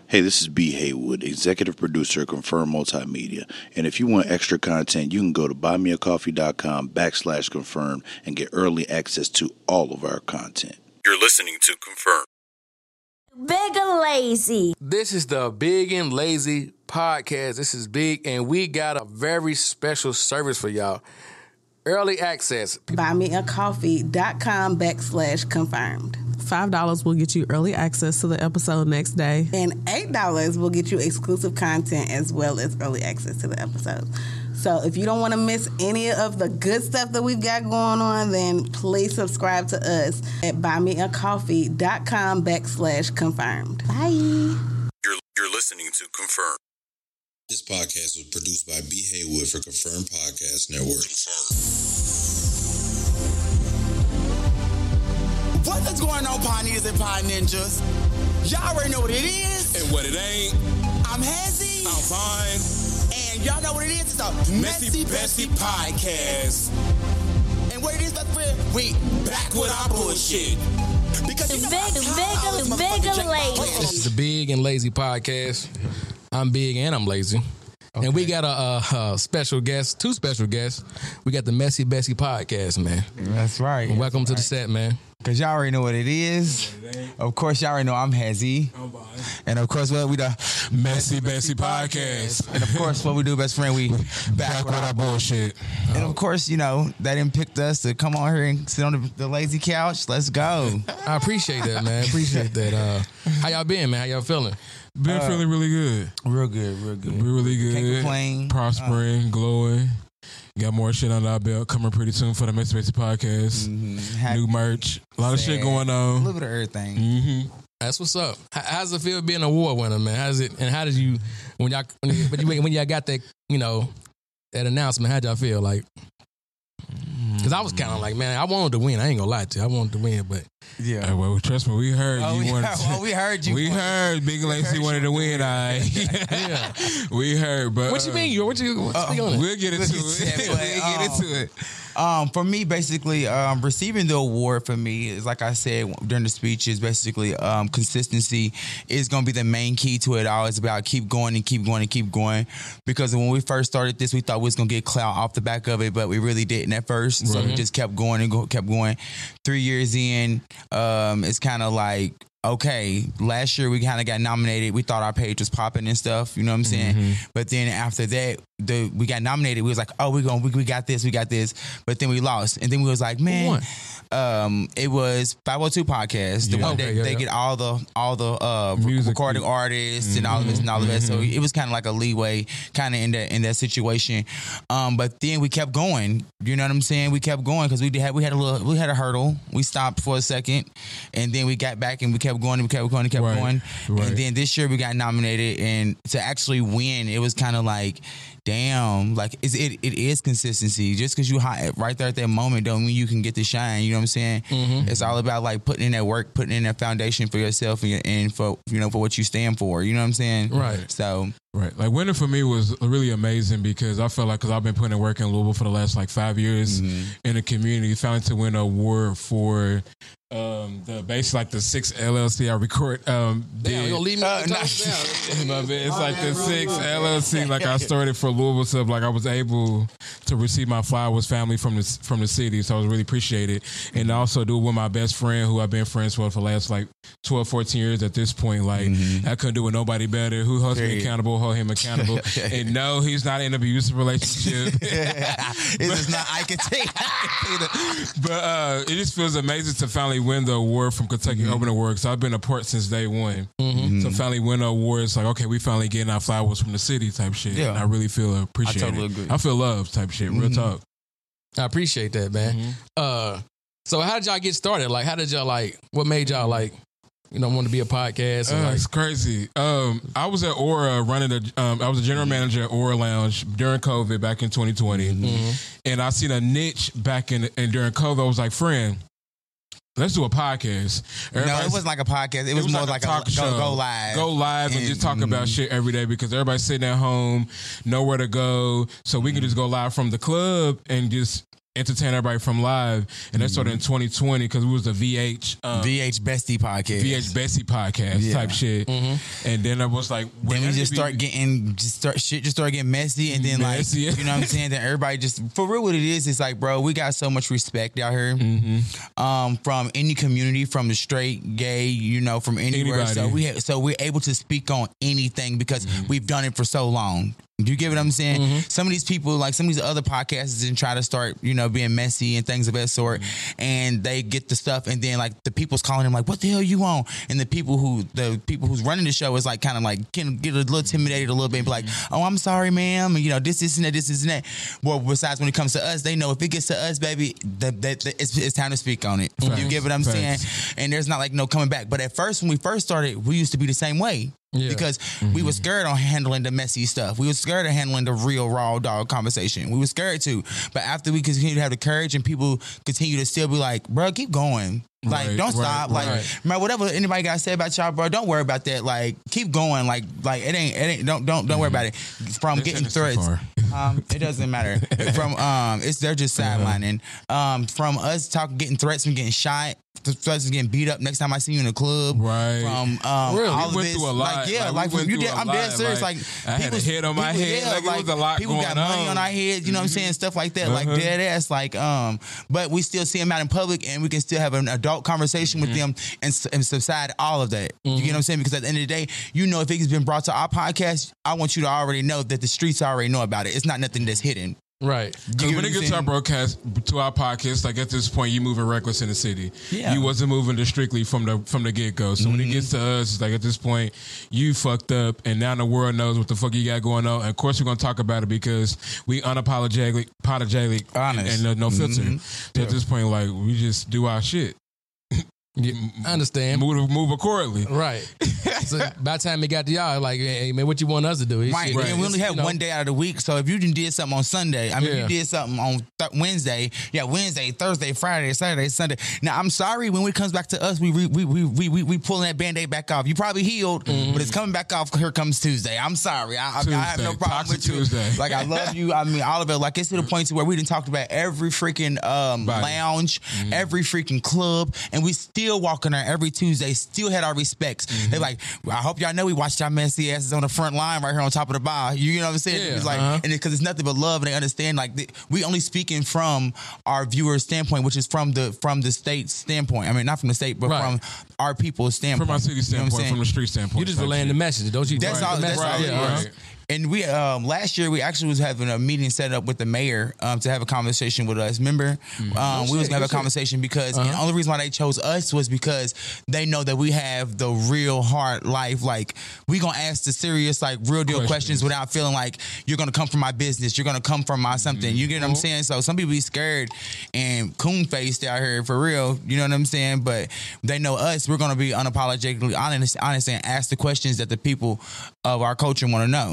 Hey, this is B. Haywood, executive producer of Confirm Multimedia. And if you want extra content, you can go to buymeacoffee.com/confirm and get early access to all of our content. You're listening to Confirm. Big and Lazy. This is the Big and Lazy podcast. This is Big, and we got a very special service for y'all. Early access. Buymeacoffee.com/confirmed. $5 will get you early access to the episode next day. And $8 will get you exclusive content as well as early access to the episode. So if you don't want to miss any of the good stuff that we've got going on, then please subscribe to us at buymeacoffee.com/confirmed. Bye. You're listening to Confirm. This podcast was produced by B. Haywood for Confirm Podcast Network. What is going on, Pioneers and Pie Ninjas? Y'all already know what it is. And what it ain't. I'm Hezzy. I'm fine. And y'all know what it is. It's a Messy Bessie Podcast. And what it is, let's we back with our bullshit. Because you know Big and Lazy. This is the Big and Lazy podcast. I'm big and I'm lazy. Okay. And we got a special guest, two special guests. We got the Messy Bessie podcast, man. That's right. Welcome to the set, man. Because y'all already know what it is. Of course, y'all already know I'm Hezzy. And of course, we the Messy Bessie Podcast. And of course, what we do, best friend, we back with our bullshit. And of course, you know, they didn't pick us to come on here and sit on the lazy couch. Let's go. I appreciate that, man. Appreciate that. How y'all been, man? How y'all feeling? Been feeling really good. Real good. Really good. Can't complain. Prospering, glowing. Got more shit under our belt coming pretty soon for the Messy Bessie Podcast. Mm-hmm. New merch. A lot of shit going on. A little bit of everything. Mm-hmm. That's what's up. How's it feel being an award winner, man? How's it? And how did you when y'all got that, you know, that announcement? How'd y'all feel like? Because I was kind of like, man, I wanted to win. I ain't gonna lie to you. I wanted to win, but yeah. Well, trust me, we heard you wanted. We heard you. We heard Big and Lazy wanted to win. Yeah, we heard. But what you mean? We'll get into it. We'll get into it. For me, basically, receiving the award for me is, like I said during the speech, is basically consistency is going to be the main key to it all. It's about keep going and keep going and keep going. Because when we first started this, we thought we was going to get clout off the back of it, but we really didn't at first. So we just kept going and kept going. 3 years in, it's kind of like, okay, last year we kind of got nominated. We thought our page was popping and stuff, you know what I'm saying? Mm-hmm. But then after that, we got nominated. We was like, oh, we got this. But then we lost. And then we was like, man, it was 502 Podcast. The one that they get all the music recording artists and all of this and all of that. So it was kind of like a leeway kind of in that situation. But then we kept going. You know what I'm saying? We kept going because we had a hurdle. We stopped for a second, and then we got back and we kept going. Right. And then this year we got nominated, and to actually win, it was kind of like, damn, like it is consistency. Just because you hot right there at that moment don't mean you can get the shine. You know what I'm saying? Mm-hmm. It's all about like putting in that work, putting in that foundation for yourself and for what you stand for. You know what I'm saying? Right. So. Right. Like winning for me was really amazing because I felt like, because I've been putting in work in Louisville for the last like 5 years in the community, finally to win an award for the basically like the 6 LLC I record. Damn, you gonna leave me down? It's like the 6 LLC. Like I started for Louisville stuff. Like I was able to receive my flowers family from the city, so I was really appreciated. And also do it with my best friend who I've been friends with for the last like 12, 14 years at this point. Like I couldn't do it with nobody better. Who holds me accountable? Hold him accountable. And no, he's not in an abusive relationship. It is not. I can take. But it just feels amazing to finally win the award from Kentucky Urban Awards. I've been a part since day one. So finally win the award, it's like, okay, we finally getting our flowers from the city type shit. Yeah. And I really feel appreciated. I totally agree. I feel love type shit. Real talk. I appreciate that, man. So how did y'all get started? Like, how did y'all what made y'all want to be a podcast? It's crazy. I was at Aura running I was a general manager at Aura Lounge during COVID back in 2020. And I seen a niche back and during COVID, I was like, friend, let's do a podcast. No, it wasn't like a podcast. It was more like a talk show. Go live. Go live and just talk about shit every day because everybody's sitting at home, nowhere to go. So we can just go live from the club and just entertain everybody from live, and that started in 2020 because we was the VH Bestie podcast. VH Bestie podcast type shit, and then it was like then we just started getting messy, and then messy. like you know what I'm saying, then everybody just for real what it is, it's like, bro, we got so much respect out here from any community, from the straight, gay, you know, from anywhere. Anybody. So we're able to speak on anything because we've done it for so long. Do you get what I'm saying? Some of these people, like some of these other podcasters, didn't try to start, you know, being messy and things of that sort, and they get the stuff, and then like the people's calling them like, "What the hell you on?" And the people who's running the show is like kind of like can get a little intimidated a little bit, and be like, "Oh, I'm sorry, ma'am," and, you know, this and that, this and that. Well, besides when it comes to us, they know if it gets to us, baby, that it's time to speak on it. You get what I'm saying? And there's not like no coming back. But at first, when we first started, we used to be the same way. Yeah. Because we were scared on handling the messy stuff. We were scared of handling the real raw dog conversation. We were scared to. But after we continue to have the courage and people continue to still be like, bro, keep going. Like, don't stop. Like, man, whatever anybody got to say about y'all, bro, don't worry about that. Like, keep going. Like it ain't. Don't worry about it. From getting threats, it doesn't matter. From they're just sidelining. From us getting threats from getting shot. Threats from getting beat up next time I see you in the club. Right. From really? all we went of through a lot. I'm dead serious. Like I had a head on my head. Yeah, like it was a lot people going got money on our heads. You know what I'm saying? Stuff like that. Like dead ass. Like but we still see them out in public, and we can still have an adult conversation with them and subside all of that. You get what I'm saying? Because at the end of the day, you know, if it's been brought to our podcast, I want you to already know that the streets already know about it. It's not nothing that's hidden. Right. Because when it gets to our broadcast, to our podcast, like at this point, you moving reckless in the city. Yeah. You wasn't moving to strictly from the get go. So when it gets to us, it's like at this point, you fucked up, and now the world knows what the fuck you got going on. And of course, we're gonna talk about it because we unapologetic, honest, and no filter. So at this point, like we just do our shit. Yeah, I understand. Move accordingly. Right. So by the time it got to y'all, like, hey, man, what you want us to do? Right. And we only have one day out of the week. So if you did something on Sunday, you did something on Wednesday, Wednesday, Thursday, Friday, Saturday, Sunday. Now, I'm sorry, when it comes back to us, we pulling that Band-Aid back off. You probably healed, but it's coming back off. Here comes Tuesday. I'm sorry. I have no problem Toxic with you. Tuesday. Like, I love you. I mean, all of it. Like, it's to the point to where we done talked about every freaking lounge, every freaking club, and we still walking there every Tuesday, still had our respects. They're like, I hope y'all know we watched y'all messy asses on the front line right here on top of the bar. You know what I'm saying? Yeah, it's like, and because it's nothing but love, and they understand. Like, we only speaking from our viewers' standpoint, which is from the state standpoint. I mean, not from the state, but from our people's standpoint. From our city standpoint, from the street standpoint. You just relaying the message, don't you? That's all. That's all. Right. And we last year we actually was having a meeting set up with the mayor to have a conversation with us. Remember, we was gonna have a conversation because and the only reason why they chose us was because they know that we have the real hard life. Like, we gonna ask the serious, like, real deal questions without feeling like you're gonna come from my business, you're gonna come from my something. You get what I'm saying? So some people be scared and coon faced out here for real. You know what I'm saying? But they know us. We're gonna be unapologetically honest and ask the questions that the people of our culture want to know.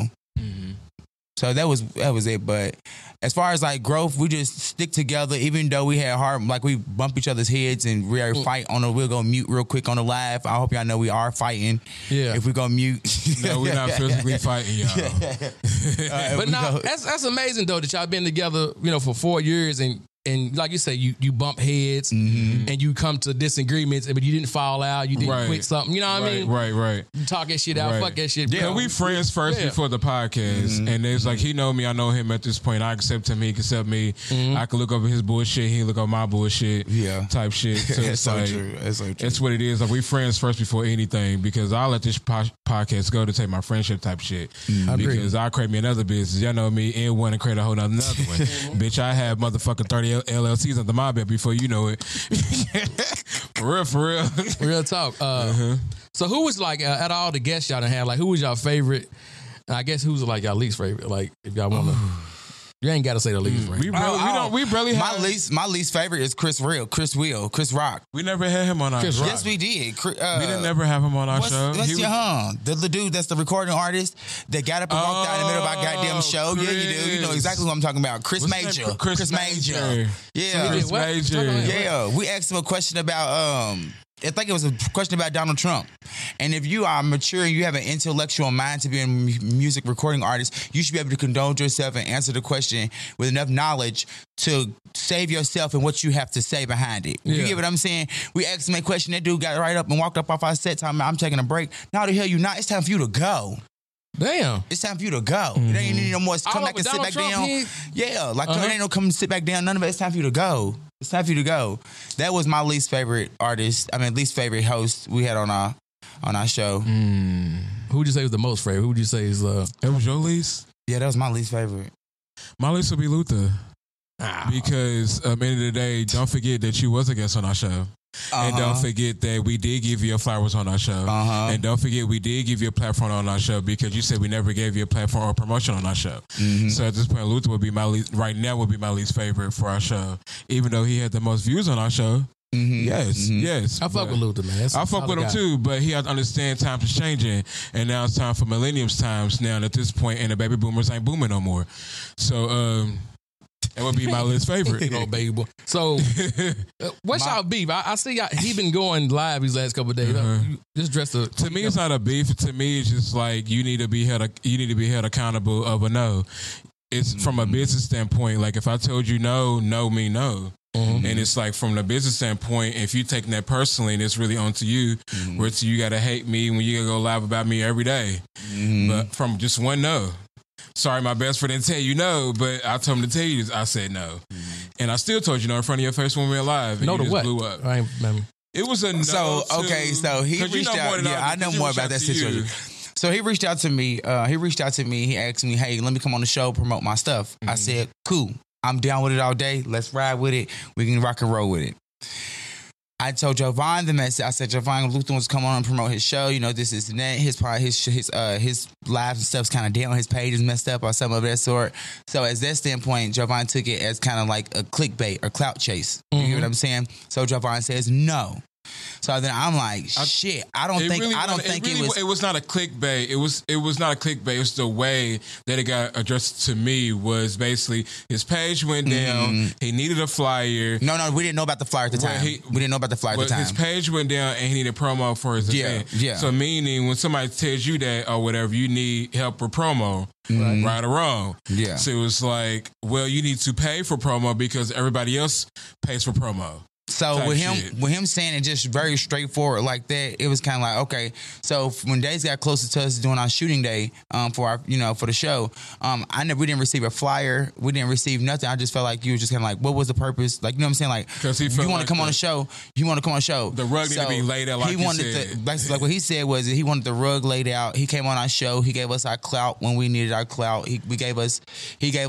So that was it. But as far as like growth, we just stick together. Even though we had hard, like we bump each other's heads and we fight on the. We'll go mute real quick on the live. I hope y'all know we are fighting. Yeah. If we go mute, no, we're not physically fighting, y'all. But no, that's amazing though that y'all been together, you know, for 4 years and like you say, you bump heads and you come to disagreements, but you didn't fall out. You didn't quit something. You know what I mean? Right. You talk that shit out. Fuck that shit. Yeah, we friends first before the podcast. And it's like, he know me, I know him at this point. I accept him, he accept me. I can look over his bullshit, he look over my bullshit. Type shit. So it's so like, true. That's so true. That's what it is. Like, we friends first before anything, because I'll let this podcast go to take my friendship type shit. Because I'll create me another business. Y'all know me, and want to create a whole another one. Bitch, I have motherfucking 30 LLCs under my bed before you know it. For real. Real talk. So who was like, out of all the guests y'all done had, like, who was y'all favorite? I guess who's like y'all least favorite? Like, if y'all want to. You ain't got to say the least favorite. We barely have. My least favorite is Chris Rock. We never had him on our show. Yes, we did. We didn't never have him on our show. The dude that's the recording artist that got up and walked out in the middle of our goddamn show. Chris. Yeah, you do. You know exactly what I'm talking about. Chris Major. Chris Major. Yeah. Chris Major. Yeah. We asked him a question about I think it was a question about Donald Trump. And if you are mature and you have an intellectual mind to be a music recording artist, you should be able to condone yourself and answer the question with enough knowledge to save yourself and what you have to say behind it. You get what I'm saying? We asked him a question. That dude got right up and walked up off our set talking about, I'm taking a break. No, the hell you not. It's time for you to go. Damn. It's time for you to go. It ain't need no more. Come back and sit back down. Yeah, like it ain't no come sit back down. None of it. It's time for you to go. It's time for you to go. That was my least favorite artist. I mean, least favorite host we had on our show. Who would you say was the most favorite? Who would you say is That was your least? Yeah, that was my least favorite. My least would be Luther. Because at the end of the day, don't forget that you was a guest on our show. And don't forget that we did give you your flowers on our show. And don't forget we did give you a platform on our show because you said we never gave you a platform or promotion on our show. So at this point, Luther would be my least, right now would be my least favorite for our show. Even though he had the most views on our show. Yes. I fuck with Luther, man. I fuck with him too, but he has to understand times is changing. And now it's time for millennium's times now at this point, and the baby boomers ain't booming no more. So, that would be my least favorite. Baby boy. So, what's y'all beef? I see he been going live these last couple of days. Just dress to me, it's not a beef. To me, it's just like you need to be held accountable of a no. It's from a business standpoint. Like if I told you no mean no. And it's like from the business standpoint, if you taking that personally, and it's really onto you, where it's you got to hate me when you gotta go live about me every day. But from just one no. Sorry, my best friend didn't tell you no, but I told him to tell you this. I said no. And I still told you no in front of your face when we were live. And no you to just what? blew up. I ain't remember. It was a no. So, to, so he reached out. Yeah, I know more about that situation. So he reached out to me. He asked me, hey, let me come on the show, promote my stuff. I said, cool. I'm down with it all day. Let's ride with it. We can rock and roll with it. I told Jovan the message. I said, Jovan, Luther wants to come on and promote his show. You know, this is that. His lives and stuff's kind of down. His page is messed up or something of that sort. So as that standpoint, Jovan took it as kind of like a clickbait or clout chase. You get what I'm saying? So Jovan says no. So then I'm like, shit. I don't think it was not a clickbait. It was not a clickbait. It was the way that it got addressed to me was basically his page went down. He needed a flyer. No, we didn't know about the flyer at the time. We didn't know about the flyer at the time. His page went down and he needed promo for his event. Yeah. So meaning when somebody tells you that or whatever, you need help with promo. Right or wrong. Yeah. So it was like, well, you need to pay for promo because everybody else pays for promo. So with him saying it just very straightforward like that, it was kind of like, okay. So when days got closer to us doing our shooting day for our for the show, we didn't receive a flyer, we didn't receive nothing. I just felt like you were just kind of like, what was the purpose? Like, you know what I'm saying? Like, because you want to come on the show, The rug needed to be laid out. Like he wanted basically like what he said was that he wanted the rug laid out. He came on our show. He gave us our clout when we needed our clout. He gave us. He came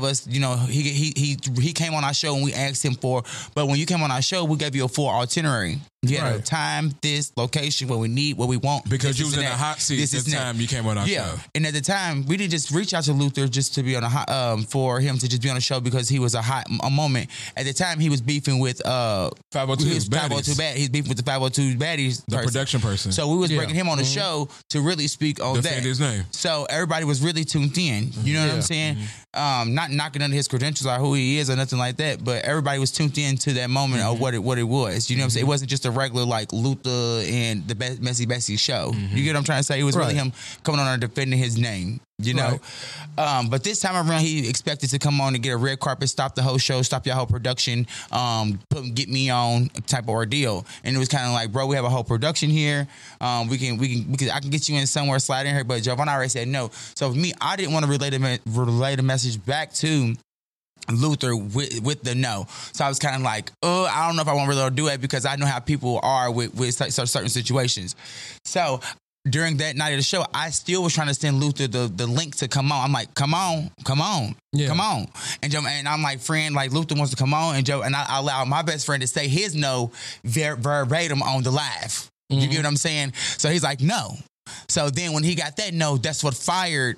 on our show and we asked him for. But when you came on our show, we gave you a full itinerary. You had a time, this location, what we need, what we want. Because you was in a hot seat at the time you came on our show. And at the time, we didn't just reach out to Luther just to be on a hot, for him to just be on the show because he was a moment. At the time, he was beefing with 502 Baddies. He's beefing with the 502 Baddies the production person. So we was bringing him on the show to really speak on defend his name. So everybody was really tuned in. You know what I'm saying? Not knocking under his credentials or who he is or nothing like that, but everybody was tuned in to that moment of what it was. You know what I'm saying? It wasn't just a regular like Luther and the Messy Bessie show. You get what I'm trying to say? It was really him coming on and defending his name. You know, but this time around, he expected to come on and get a red carpet, stop the whole show, stop your whole production, get me on type of ordeal. And it was kind of like, bro, we have a whole production here. I can get you in somewhere, slide in here. But Jovan already said no. So for me, I didn't want to relay the message back to Luther with the no. So I was kind of like, I don't know if I want to really do it because I know how people are with certain situations. So during that night of the show, I still was trying to send Luther the link to come on. I'm like, come on. Come on. And I'm like, friend, like Luther wants to come on. And I allowed my best friend to say his no verbatim on the live. You get what I'm saying? So he's like, no. So then when he got that no, that's what fired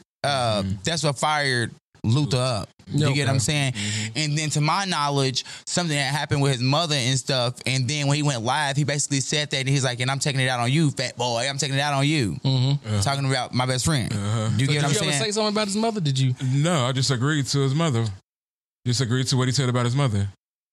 Luther up. You get what I'm saying? And then to my knowledge, something that happened with his mother and stuff. And then when he went live, he basically said that. And he's like, and I'm taking it out on you, fat boy. I'm taking it out on you. Talking about my best friend. You get what I'm saying? Did you ever say something about his mother? Did you? No, I just agreed to his mother. Just agreed to what he said about his mother.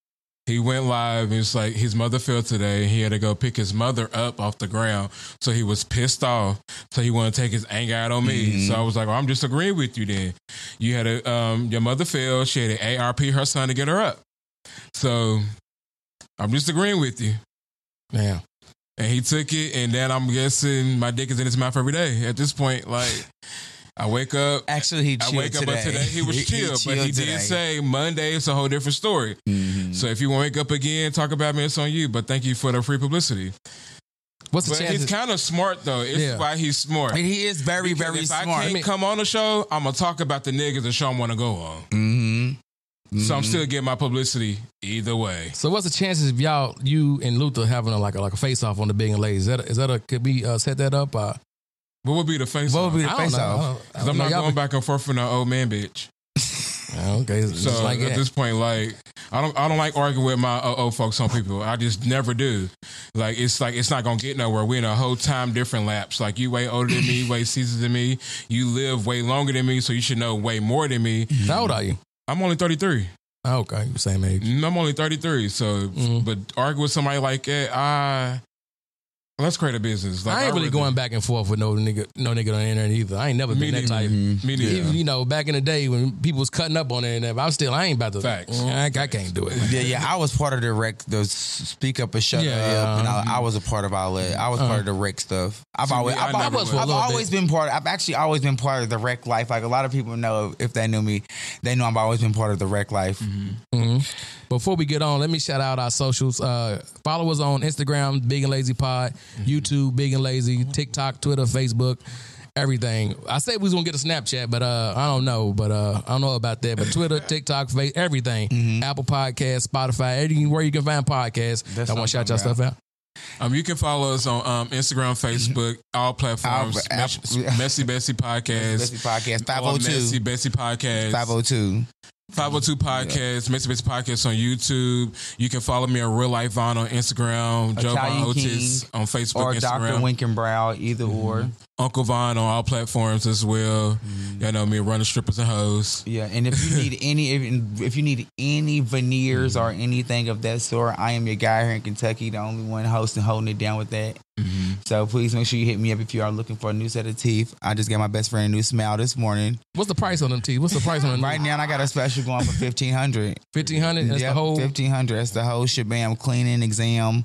He went live. It's like his mother fell today. He had to go pick his mother up off the ground. So he was pissed off. So he wanted to take his anger out on me. So I was like, well, I'm just agreeing with you then. You had your mother fell. She had to ARP her son to get her up. So I'm just agreeing with you. Yeah. And he took it, and then I'm guessing my dick is in his mouth every day. At this point, like, I wake up. Actually, he chilled but today he was chill. But he did say Monday it's a whole different story. So if you want to wake up again, talk about me, it's on you. But thank you for the free publicity. What's the But chance? he's kind of smart, though. It's why he's smart. And he is very, Because very if smart. I can't come on the show, I'm going to talk about the niggas the show I want to go on. So I'm still getting my publicity either way. So what's the chances of you and Luther having a face off on the Big and Lazy? Could we set that up? What would be the face What off? would be the I don't face know. off? Because I'm not going back and forth with no old man bitch. Okay, So just like at that. this point, like I don't like arguing with my old folks on people. I just never do. Like it's not gonna get nowhere. We're in a whole time different lapse. Like you way older than me, way seasoned than me. You live way longer than me, so you should know way more than me. How old are you? I'm only 33. Oh, okay, same age. I'm only 33. So, but argue with somebody like that, let's create a business. Like, I ain't really going back and forth with no nigga on the internet either. I ain't never been that type. Me neither. Even, you know, back in the day when people was cutting up on the internet, I ain't about to. Facts. I can't do it. Yeah. I was part of the speak up and shut up, and I was a part of all that. I was part of the rec stuff. I've always been part. I've actually always been part of the rec life. Like a lot of people know, if they knew me, they know I've always been part of the rec life. Before we get on, let me shout out our socials. Follow us on Instagram, Big and Lazy Pod, YouTube, Big and Lazy, TikTok, Twitter, Facebook, everything. I said we was gonna get a Snapchat, but I don't know. But I don't know about that. But Twitter, TikTok, everything. Apple Podcasts, Spotify, anywhere you can find podcasts. I want to shout y'all stuff out. You can follow us on Instagram, Facebook, all platforms. Messy Bessie Podcast. Messy Podcast, Or 502. Messy Bessie Podcast. 502. 502 Podcast, Messy Bessie Podcast on YouTube. You can follow me on Real Life Vaughn on Instagram, Joe Italian Von Otis King, on Facebook, or Instagram. Dr. Winkenbrow, either or. Uncle Vaughn on all platforms as well. Y'all know me, running strippers and hoes. Yeah, and if you need if you need any veneers or anything of that sort, I am your guy here in Kentucky, the only one hosting, holding it down with that. So please make sure you hit me up if you are looking for a new set of teeth. I just got my best friend a new smile this morning. What's the price on them teeth? What's the price on them? Right now, I got a special going for $1,500. $1,500. That's the whole $1,500. That's the whole shebang. Cleaning, exam,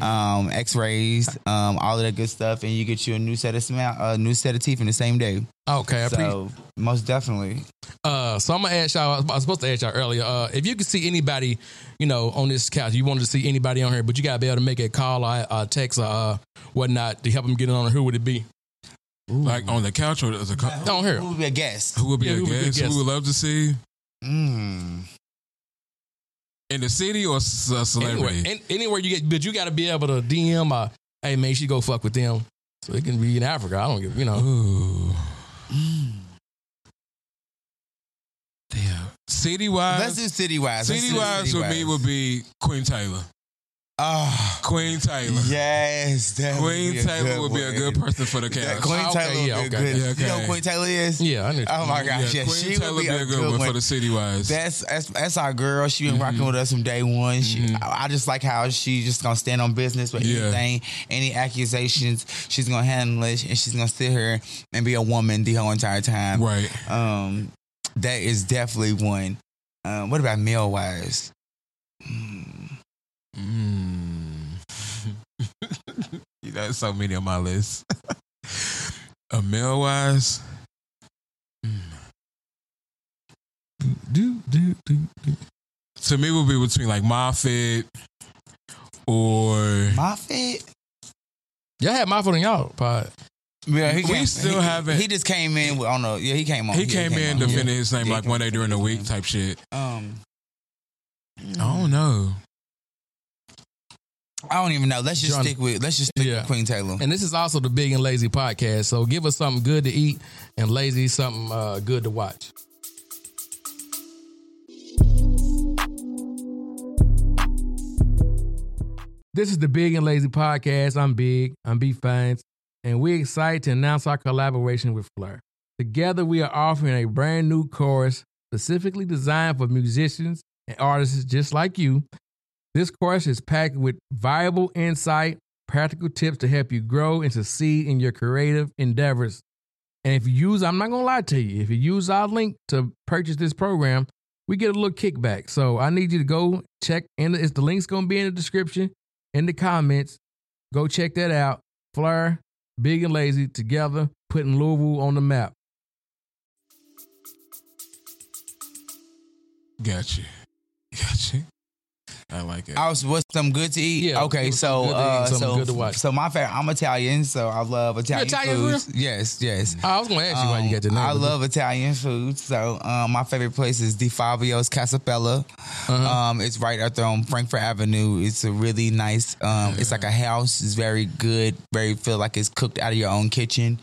X-rays, all of that good stuff, and you get you a new set of teeth in the same day. Okay, So most definitely. So I'm gonna ask y'all. I was supposed to ask y'all earlier. If you could see anybody, you know, on this couch, you wanted to see anybody on here, but you gotta be able to make a call or text or whatnot to help them get on. Who would it be? Like on the couch or as a on here? Who would be a guest? Who would be Yeah, a who would be a guest? guest? Who would love to see? In the city or a celebrity? Anywhere you get, but you got to be able to DM or, hey, man, you should go fuck with them. So it can be in Africa. I don't give, you know. Ooh. Damn. City-wise? Let's do city-wise. City-wise for me would be Queen Taylor. Queen Taylor. Yes. Queen Taylor would be a good person for the couch. Queen Taylor would be good. Yeah, You know who Queen Taylor is? Yeah, I know. Oh my gosh, yeah. Queen She Taylor would be a good one for one. the City-wise. That's our girl. She been rocking with us from day one. I just like how she just gonna stand on business with anything, any accusations. She's gonna handle it, and she's gonna sit here and be a woman the whole entire time. Right. That is definitely one. What about male wise? You got so many on my list. A male wise. To me, would be between like Moffat or Moffat. Y'all had Moffat on y'all pod. Yeah, haven't. He just came in. He came on. He came in defending his name like one day during the week type shit. I don't know. I don't even know. Let's just stick with Queen Taylor. And this is also the Big and Lazy podcast. So give us something good to eat and lazy something good to watch. This is the Big and Lazy podcast. I'm Big. I'm B Fines. And we're excited to announce our collaboration with Fleur. Together, we are offering a brand new course specifically designed for musicians and artists just like you This course is packed with valuable insight, practical tips to help you grow and succeed in your creative endeavors. And if you use, I'm not going to lie to you, if you use our link to purchase this program, we get a little kickback. So I need you to go check, and the link's going to be in the description, in the comments. Go check that out. Fleur, Big and Lazy, together, putting Louisville on the map. Gotcha. I like it. What's some good to eat? Yeah, okay, give us so something good to eat, something good to watch. So my favorite, I'm Italian, so I love Italian foods. Yes. I was going to ask you why you got your name. I love Italian food. So my favorite place is Di Fabio's Casapella. It's right out there on Frankfurt Avenue. It's a really nice. It's like a house. It's very good. Very feel like it's cooked out of your own kitchen.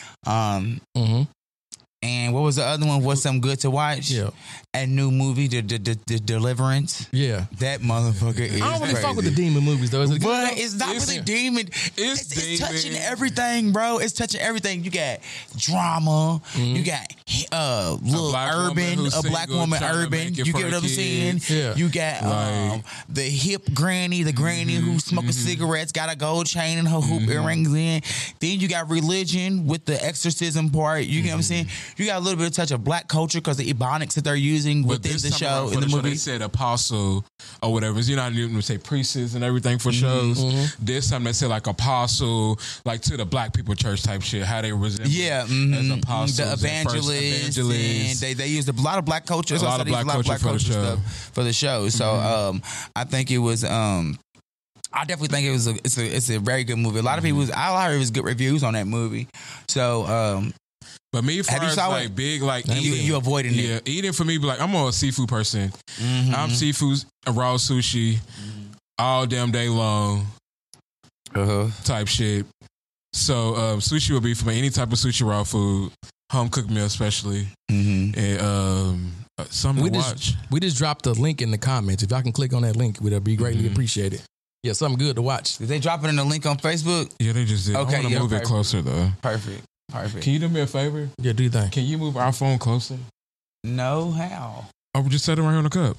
And what was the other one? What's some good to watch? Yeah. A new movie, the Deliverance. Yeah. That motherfucker is I don't really crazy. fuck with the demon movies, though. Is it But good? it's not really demon. It's demon. touching everything, bro. It's touching everything. You got drama. You got little urban, a black woman urban. You get what I'm saying? Yeah. You got the hip granny, the granny who's smoking cigarettes, got a gold chain and her hoop earrings in. Then you got religion with the exorcism part. You get what I'm saying? You got a little bit of touch of black culture because the ebonics that they're using within the show, in the movie. They said apostle or whatever. You know, you even say priestess and everything for shows. This time they said like apostle, like to the black people church type shit. How they resemble as apostles, the evangelists. And they used a lot of black culture. A lot of black culture stuff for the show. So I think it was. I definitely think it was. It's a very good movie. A lot of people. I heard it was good reviews on that movie. So. But me, for like big, like eating, you avoiding it. Yeah, eating for me, be like I'm a seafood person. I'm seafood, raw sushi, all damn day long, type shit. So sushi would be for me, any type of sushi, raw food, home cooked meal especially, and something to watch. We just dropped the link in the comments. If y'all can click on that link, we'd be greatly appreciated. Yeah, something good to watch. Did they drop it in the link on Facebook? Yeah, they just did. Okay, I want to move it closer though. Perfect. Can you do me a favor? Yeah, do you think? Can you move our phone closer? No, how? Oh, we just set it right here on the cup.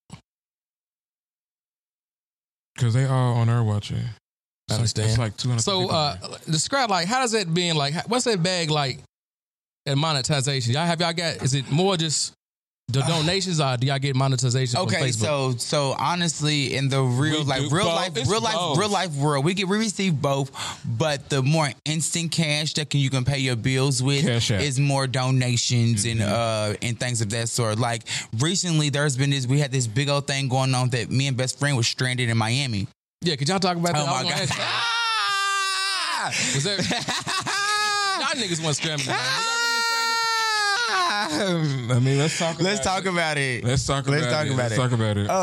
Because they all on our watching. I understand. It's like 200. So, describe, like, how does that being, like, what's that bag like at monetization? Y'all got, is it more just the donations or do y'all get monetization from Facebook? So honestly, in the real life world, we receive both, but the more instant cash that you can pay your bills with is more donations and things of that sort. Like recently, we had this big old thing going on that me and best friend was stranded in Miami. Yeah, could y'all talk about that? Oh my god! Was that y'all niggas want stranded? I mean, let's talk about it. Let's talk about it.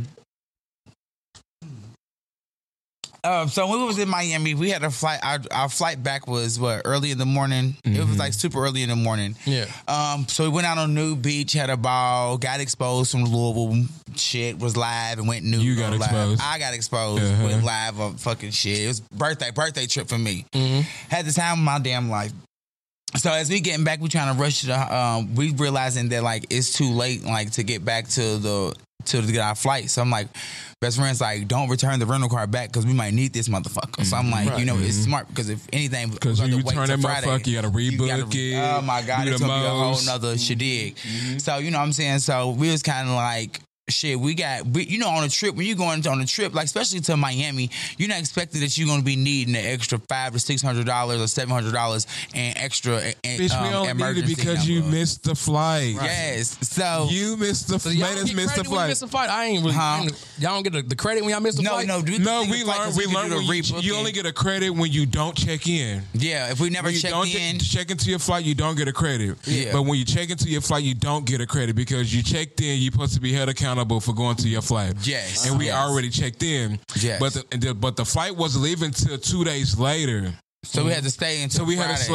So when we was in Miami, we had a flight. Our flight back was early in the morning. It was like super early in the morning. Yeah. So we went out on Nude Beach, had a ball, got exposed from Louisville. Shit was live and went nude. You got exposed. I got exposed. Went live on fucking shit. It was birthday trip for me. Had the time of my damn life. So as we getting back, we trying to rush to we realizing that like it's too late like to get back to get our flight. So I'm like, best friend's like, don't return the rental car back because we might need this motherfucker. So I'm like, it's smart because if anything, because you return that motherfucker, you gotta rebook it. Oh my god, it's gonna be a whole nother shedig. So you know what I'm saying. So we was kind of like. Shit, we on a trip, when you going on a trip, like especially to Miami, you're not expecting that you're going to be needing an extra $500 to $600 or $700 and extra bitch, we only need it because you missed the flight. Right. Yes. So you missed the flight. Made us miss the flight. Miss the flight. I ain't really. Y'all don't get the credit when y'all miss the flight? No, we learned you only get a credit when you don't check in. Yeah, if we never check into your flight, you don't get a credit. Yeah. But when you check into your flight, you don't get a credit because you checked in, you're supposed to be held accountable for going to your flight. Yes. And we already checked in. Yes. But the flight was leaving till 2 days later. So we had to stay until Friday. Had to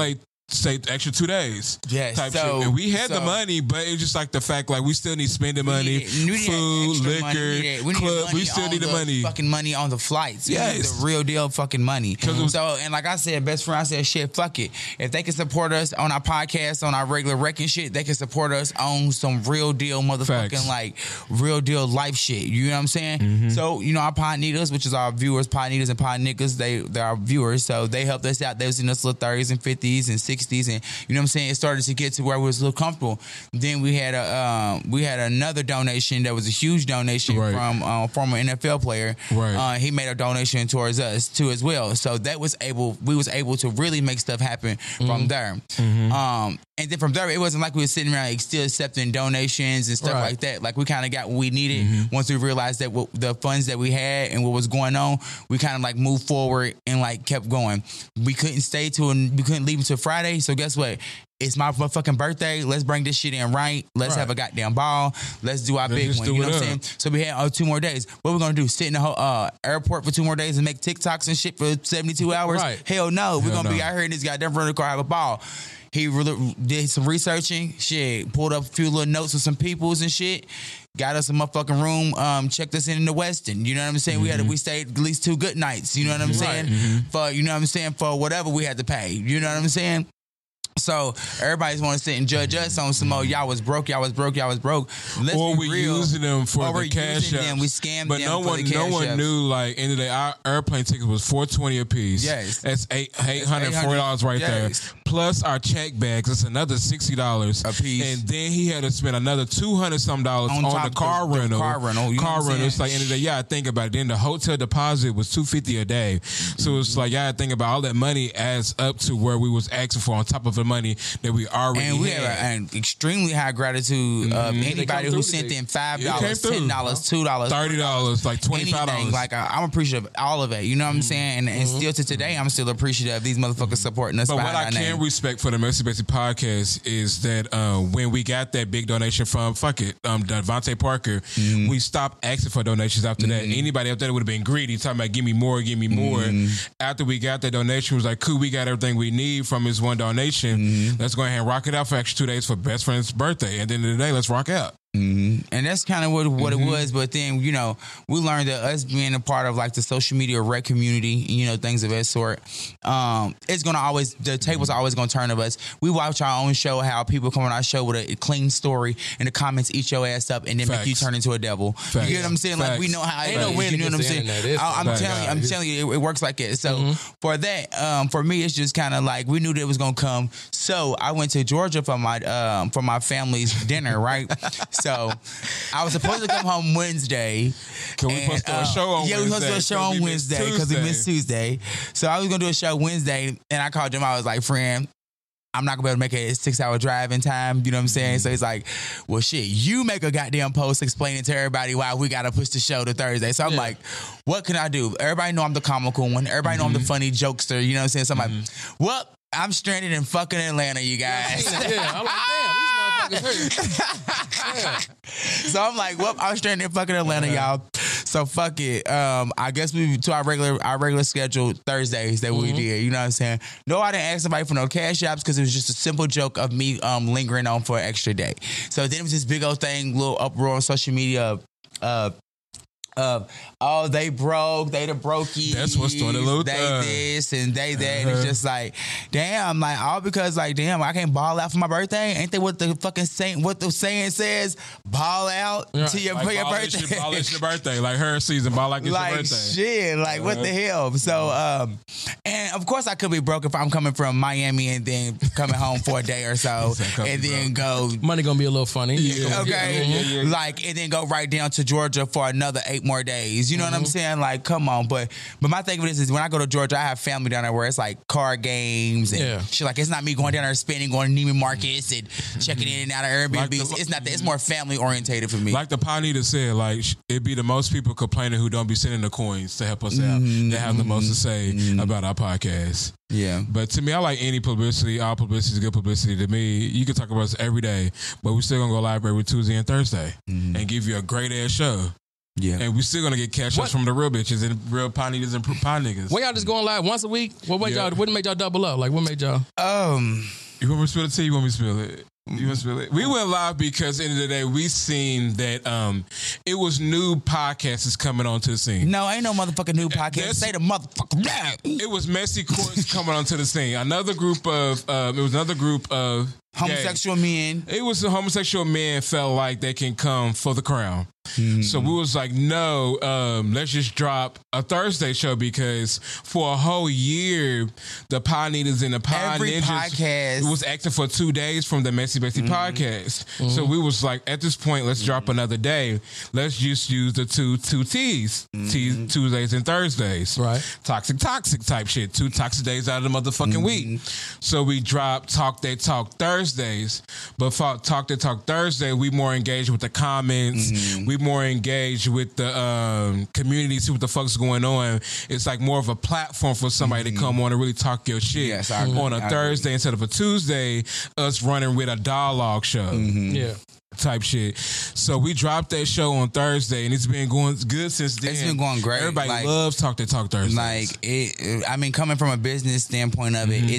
stay extra 2 days. Yes, type so- shit. And we had the so- money, but it's just like the fact like we still need spending money, We needed food, extra liquor, money. We needed club. money We still on need the money. Fucking money on the flights. We needed Yes. the real deal fucking money. was- So, and like I said, best friend, I said, shit, fuck it. If they can support us on our podcast, on our regular wrecking shit, they can support us on some real deal motherfucking Facts. like real deal life shit. You know what I'm saying? So, you know, our pod needers, which is our viewers, pod needers and pod niggas, they're our viewers. So they helped us out. They was in us little 30s and 50s and 60s, and you know what I'm saying? It started to get to where we was a little comfortable. Then we had another donation that was a huge donation Right. from a former NFL player. Right. He made a donation towards us too as well. So we was able to really make stuff happen from there. And then from there, it wasn't like we were sitting around like, still accepting donations and stuff Right. like that. Like we kind of got what we needed once we realized that the funds that we had and what was going on, we kind of like moved forward and like kept going. We couldn't leave until Friday. So guess what? It's my motherfucking birthday. Let's bring this shit in right. Let's have a goddamn ball. Let's do our Let's big just one. do You know it what I'm up. saying? So we had 2 more days. What we gonna do? Sit in the airport for 2 more days and make TikToks and shit for 72 hours? Right. Hell no. We're Hell gonna be no. out here in this goddamn rental car, have a ball. He really did some researching, shit, pulled up a few little notes with some peoples and shit, got us a motherfucking room, checked us in the Westin. You know what I'm saying? We stayed at least 2 good nights. You know what I'm saying? For you know what I'm saying, for whatever we had to pay. You know what I'm saying? So everybody's want to sit and judge us on some more. Y'all was broke. Let's Or be we real. using them for Or the we're cash using apps. them. We scammed but them no for one, the no cash one apps. knew. Like end of the day, our airplane ticket was $420 a piece. Yes. that's $840 right Yes. there. Plus our check bags, it's another $60 A piece. And then he had to spend another $200 some dollars On on top the of car the rental. car rental, you know what I'm saying? It's like end of the day. Yeah, I think about it. Then the hotel deposit was $250 a day. So it's like yeah, I think about all that money adds up to where we was asking for on top of the money that we already And we had. have an extremely high gratitude of anybody who through sent today. in $5, It came through. $10, $2, $30, like $25. anything. Like I'm appreciative of all of it. You know what I'm saying? And still to today, I'm still appreciative of these motherfuckers supporting us. But what behind I our can name. respect for the Messy Betsy podcast is that when we got that big donation from Devontae Parker, we stopped asking for donations after that. Anybody after that would have been greedy, talking about give me more. After we got that donation, it was like, cool, we got everything we need from his one donation. Let's go ahead and rock it out for extra 2 days for best friend's birthday. And then the day, let's rock out. And that's kind of what it was. But then, you know, we learned that us being a part of like the social media rec community, you know, things of that sort, it's going to always, the tables are always going to turn of us. We watch our own show, how people come on our show with a clean story and the comments eat your ass up and then make you Facts. turn into a devil. You get what I'm saying? Like we know how it Ain't no is. win You know what I'm against the saying? internet. It's I'm facts. telling you, it works like it. So for that, for me, it's just kind of like we knew that it was going to come. So I went to Georgia for my family's dinner, right? So I was supposed to come home Wednesday. Can we supposed to do a show on Yeah, we supposed to do a Wednesday? show on Wednesday because we Tuesday. missed Tuesday. So I was going to do a show Wednesday, and I called him. I was like, friend, I'm not going to be able to make a 6-hour drive in time. You know what I'm saying? So he's like, well, shit, you make a goddamn post explaining to everybody why we got to push the show to Thursday. So I'm like, what can I do? Everybody know I'm the comical one. Everybody know I'm the funny jokester. You know what I'm saying? So I'm like, well, I'm stranded in fucking Atlanta, you guys. Yeah, I'm like, damn, these motherfuckers hurt. So I'm like, well, I'm stranded in fucking Atlanta, y'all. So fuck it. I guess we to our regular schedule Thursdays that we did. You know what I'm saying? No, I didn't ask somebody for no cash apps because it was just a simple joke of me lingering on for an extra day. So then it was this big old thing, little uproar on social media. Oh, they broke, they the brokies. That's what's doing the little They thing. this and they that. And it's just like, damn, like all because like, damn, I can't ball out for my birthday. Ain't that what the fucking saying says? Ball out Right. to your, Like, for your ball birthday. it's your birthday. Like her season, ball like it's your Like birthday. shit, like what the hell? So, and of course I could be broke if I'm coming from Miami and then coming home for a day or so, and then go. Money gonna be a little funny. Okay, like and then go right down to Georgia for another 8 more days. You know what I'm saying? Like, come on. But my thing with this is when I go to Georgia, I have family down there where it's like card games and shit. Like it's not me going down there spending, going to Neiman Marcus and checking in and out of Airbnb. Like It's not that. It's more family orientated for me. Like the Ponita said, like it be the most people complaining who don't be sending the coins to help us out. They have the most to say about our podcast. Yeah. But to me, I like any publicity. All publicity is good publicity to me. You can talk about us every day, but we still gonna go live every Tuesday and Thursday and give you a great ass show. Yeah. And we still gonna get cash ups from the real bitches and real pie eaters and pie niggas. When y'all just going live once a week? What made y'all double up? Like what made y'all? You want me to spill it to you? You want me to spill it? You want to spill it? We went live because at the end of the day, we seen that it was new podcasters coming onto the scene. No, ain't no motherfucking new podcast. Say the motherfucker. It was Messy Courts coming onto the scene. Another group of homosexual men. It was the homosexual men felt like they can come for the crown. Mm-hmm. So we was like, no, let's just drop a Thursday show because for a whole year, the Pie Needers and the Pie Ninjas podcast was active for 2 days from the Messy Bessy podcast. Mm-hmm. So we was like, at this point, let's drop another day. Let's just use the two T's, Tuesdays and Thursdays. Right. Toxic type shit. 2 toxic days out of the motherfucking week. So we dropped Talk That Talk Thursdays. But for Talk That Talk Thursday, we more engaged with the comments. We more engaged with the community, see what the fuck's going on. It's like more of a platform for somebody to come on and really talk your shit. Yes, on a Thursday instead of a Tuesday, us running with a dialogue show. Yeah. Type shit. So we dropped that show on Thursday and it's been going good since then. It's been going great. Everybody loves Talk That Talk Thursday. Like coming from a business standpoint of it,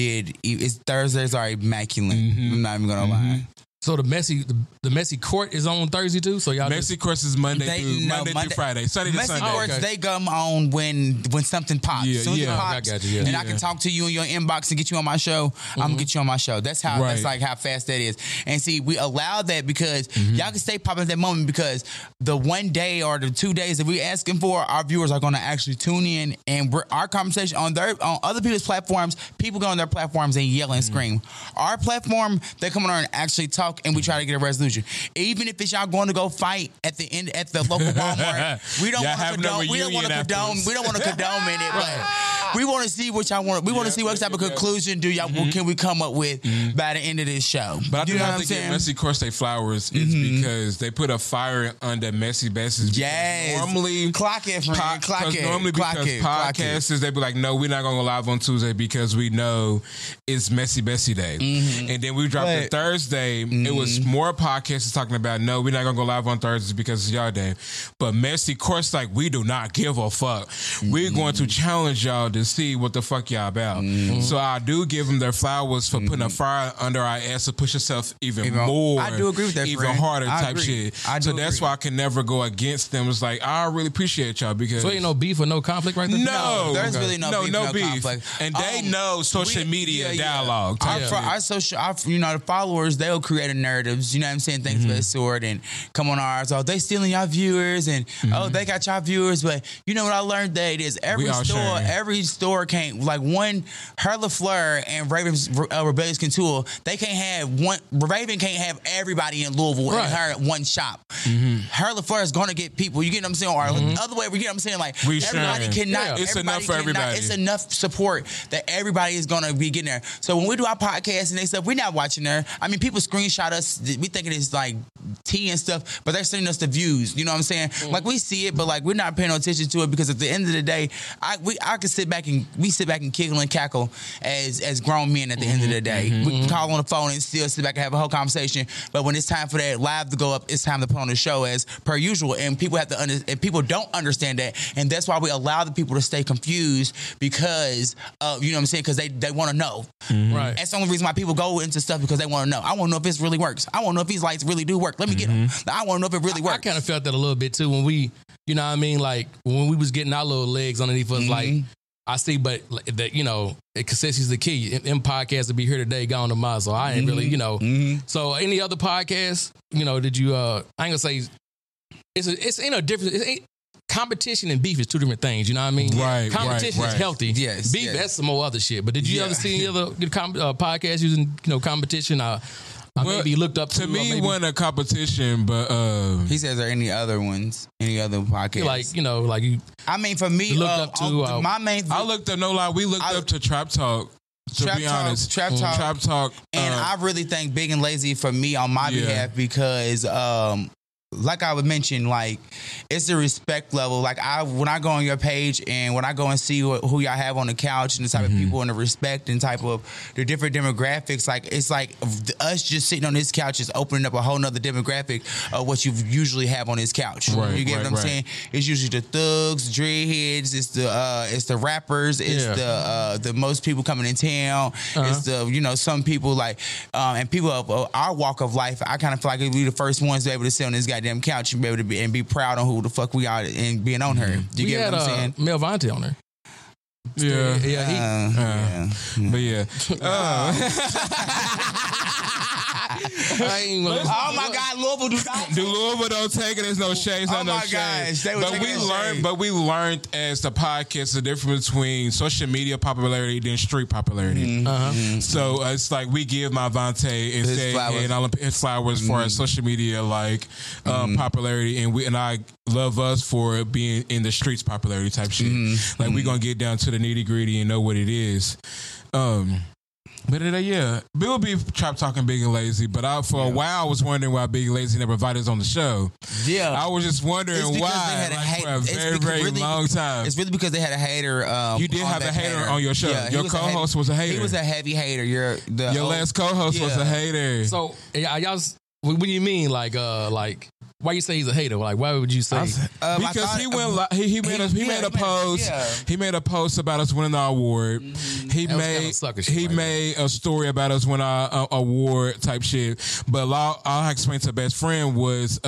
it's Thursdays are immaculate. I'm not even gonna lie. So the messy court is on Thursday too. So y'all Messy Courts is Monday through Friday, Sunday to Sunday. Messy Courts they come on when something pops. Soon as it pops, I got you, and I can talk to you in your inbox and get you on my show. I'm gonna get you on my show. That's how. That's like how fast that is. And see, we allow that because y'all can stay popping at that moment because the 1 day or the 2 days that we asking for, our viewers are gonna actually tune in and our conversation on other people's platforms. People go on their platforms and yell and scream. Our platform, they come on and actually talk. And we try to get a resolution. Even if it's y'all going to go fight at the local Walmart, we don't want to condone. We don't want to condone it, but we want to see what y'all want. We want to see what type of conclusion can we come up with by the end of this show. But I do have to give Messy Courts they flowers is because they put a fire under Messy Bessy's. Yes. Normally, clock it, friend. Clock it. Normally, because podcasters they be like, no, we're not going to go live on Tuesday because we know it's Messy Bessy Day, and then we dropped it Thursday. It was more podcasts talking about, no, we're not going to go live on Thursdays because it's y'all day. But Messy Courts, like, we do not give a fuck. We're going to challenge y'all to see what the fuck y'all about. So I do give them their flowers for putting a fire under our ass to push yourself even more. I do agree with that, even friend. harder type shit. So that's why I can never go against them. It's like, I really appreciate y'all because... So ain't no beef or no conflict right there? No, there's really no beef, no conflict. And they know social media dialogue. Our social, the followers, they'll create narratives, you know what I'm saying, things of that sort, and come on ours, they stealing y'all viewers, and they got y'all viewers, but you know what I learned that it is every store can't, like her LaFleur and Raven's Rebellious Couture, they can't have Raven can't have everybody in Louisville in her one shop. Her LaFleur is gonna get people, you get what I'm saying, or other way, you get what I'm saying, like everybody cannot, it's enough for everybody. It's enough support that everybody is gonna be getting there. So when we do our podcast and they stuff, we're not watching there. I mean, people screenshot us. We thinking it's like tea and stuff, but they're sending us the views. You know what I'm saying? Like we see it, but like we're not paying no attention to it because at the end of the day, I could sit back and giggle and cackle as grown men at the end of the day. We can call on the phone and still sit back and have a whole conversation. But when it's time for that live to go up, it's time to put on the show as per usual. And people have to and people don't understand that, and that's why we allow the people to stay confused because you know what I'm saying? Because they want to know. Right. That's the only reason why people go into stuff because they want to know. I want to know if this really works. I want to know if these lights really do work. Let me get them. I want to know if it really works. I kind of felt that a little bit too when we, you know what I mean? Like when we was getting our little legs underneath us, like I see, but that, you know, consistency's the key. In podcasts to be here today, gone tomorrow. So I ain't really, you know. So any other podcasts, you know, did you, I ain't gonna say, it's ain't a difference. Competition and beef is two different things, you know what I mean? Right. Competition is healthy. Yes. Beef, that's some more other shit. But did you ever see any other podcasts using, you know, competition? Maybe looked up to me, won a competition, but he says, "Are any other ones? Any other podcasts? Like you know, like you." I mean, for me, looked up to my main. I looked up. No lie, we looked up to Trap Talk. To be honest, Trap Talk, and I really think Big and Lazy for me on my behalf because like I would mention, like it's the respect level. Like when I go on your page and when I go and see who y'all have on the couch and the type of people and the respect and type of the different demographics, like it's like us just sitting on this couch is opening up a whole nother demographic of what you usually have on this couch. Right, you get what I'm saying? It's usually the thugs, dreadheads, it's the rappers, it's the most people coming in town, it's the some people like and people of our walk of life. I kind of feel like we the first ones to be able to sit on this goddamn couch and be able to be proud on who the fuck we are and being on her. Do you get what I'm saying? Mel Vontae on her. Yeah. But yeah. Oh my God, Louisville Louisville don't take it. There's no shades. Oh no my shades. gosh, But we learned as the podcast the difference between social media popularity and street popularity. So it's like we give my Vontae his flowers for our social media popularity, and I love us for being in the streets popularity type shit. Like we gonna get down to the nitty gritty and know what it is. But Bill be talking Big and Lazy. But for a while, I was wondering why Big and Lazy never invited us on the show. Yeah, I was just wondering why. For a very, very long time. It's really because they had a hater. You did have a hater on your show. Yeah, your co-host was a hater. He was a heavy hater. Your last co-host was a hater. So y'all, what do you mean? Why you say he's a hater? Like, why would you say? Because he made a post. He made a post about us winning our award. He made a story about us winning our award type shit. But all I explained to best friend was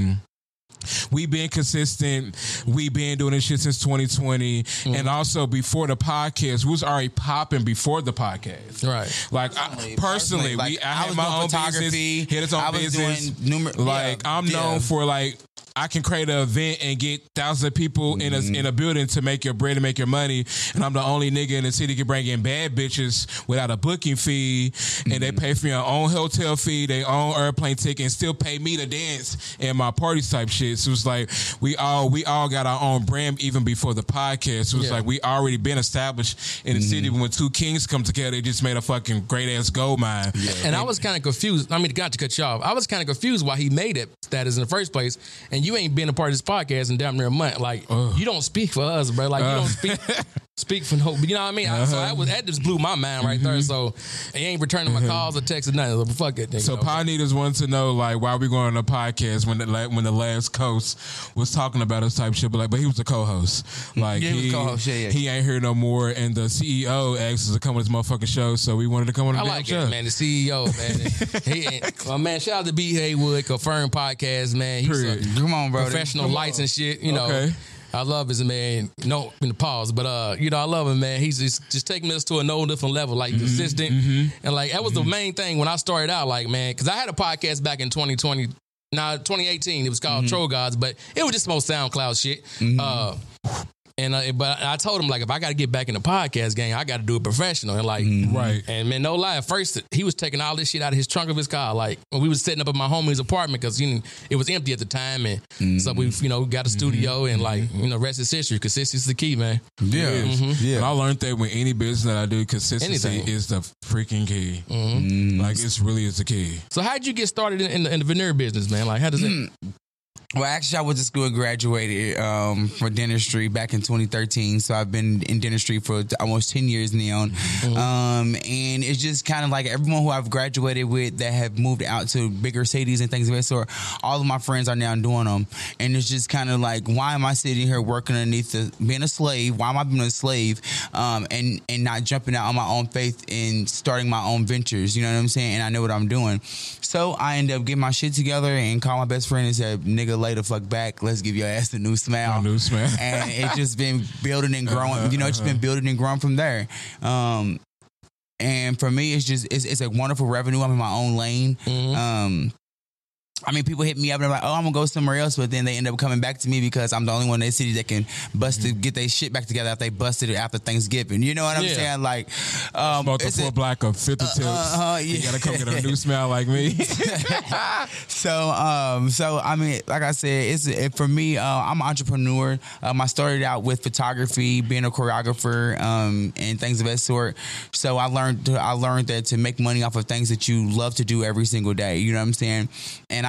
we been consistent. We been doing this shit since 2020, and also before the podcast, we was already popping before the podcast. Right. Like personally, I had my own photography. Hit his own business. I'm known for I can create an event and get thousands of people in a building to make your bread and make your money. And I'm the only nigga in the city can bring in bad bitches without a booking fee. And they pay for your own hotel fee, their own airplane ticket, and still pay me to dance in my parties type shit. So it's like we all got our own brand even before the podcast. So it's like we already been established in the city. When two kings come together, they just made a fucking great ass gold mine. Yeah. And I was kind of confused. I mean, got to cut you off. I was kind of confused why he made it status in the first place. And you ain't been a part of this podcast in damn near a month. Like, you don't speak for us, bro. Like, you don't speak for no. You know what I mean? So that just blew my mind right there. So he ain't returning my calls or texts or nothing. So fuck it. So Pod Needers wanted to know why we going on a podcast when the last coast was talking about us type shit. But he was the co-host. He was co-host. Yeah. He ain't here no more. And the CEO asked us to come on this motherfucking show, so we wanted to come on the damn show. It, man. The CEO, man. Man, shout out to B. Haywood, Confirmed Podcast, man. He's come on, bro. Professional lights and shit, Okay. I love his man. No, in the pause, but I love him, man. He's just taking us to a whole different level, consistent, and that was the main thing when I started out, man, because I had a podcast back in 2020. Now 2018, it was called Troll Gods, but it was just most SoundCloud shit. But I told him if I got to get back in the podcast game, I got to do it professional and right. And man, no lie, at first he was taking all this shit out of his trunk of his car. When we was setting up at my homie's apartment because it was empty at the time, and so we got a studio and rest is history. Consistency's the key, man. Yeah, And I learned that with any business that I do, consistency is the freaking key. It really is the key. So how'd you get started in the veneer business, man? How does it? Well, actually, I went to school and graduated for dentistry back in 2013. So I've been in dentistry for almost 10 years now. And it's just kind of everyone who I've graduated with that have moved out to bigger cities and things of that sort, all of my friends are now doing them. And it's just kind of why am I sitting here working underneath being a slave? Why am I being a slave and not jumping out on my own faith and starting my own ventures? You know what I'm saying? And I know what I'm doing. So I ended up getting my shit together and called my best friend and said, nigga, lay the fuck back. Let's give your ass a new smile. A new smile. And it's just been building and growing. It's just been building and growing from there. And for me, it's a wonderful revenue. I'm in my own lane. People hit me up and they're like, I'm going to go somewhere else. But then they end up coming back to me because I'm the only one in the city that can get their shit back together after they busted it after Thanksgiving. You know what I'm saying? Smoke the full black of 50 tips. You got to come get a new smell like me. So like I said, for me, I'm an entrepreneur. I started out with photography, being a choreographer, and things of that sort. So I learned that to make money off of things that you love to do every single day. You know what I'm saying? And I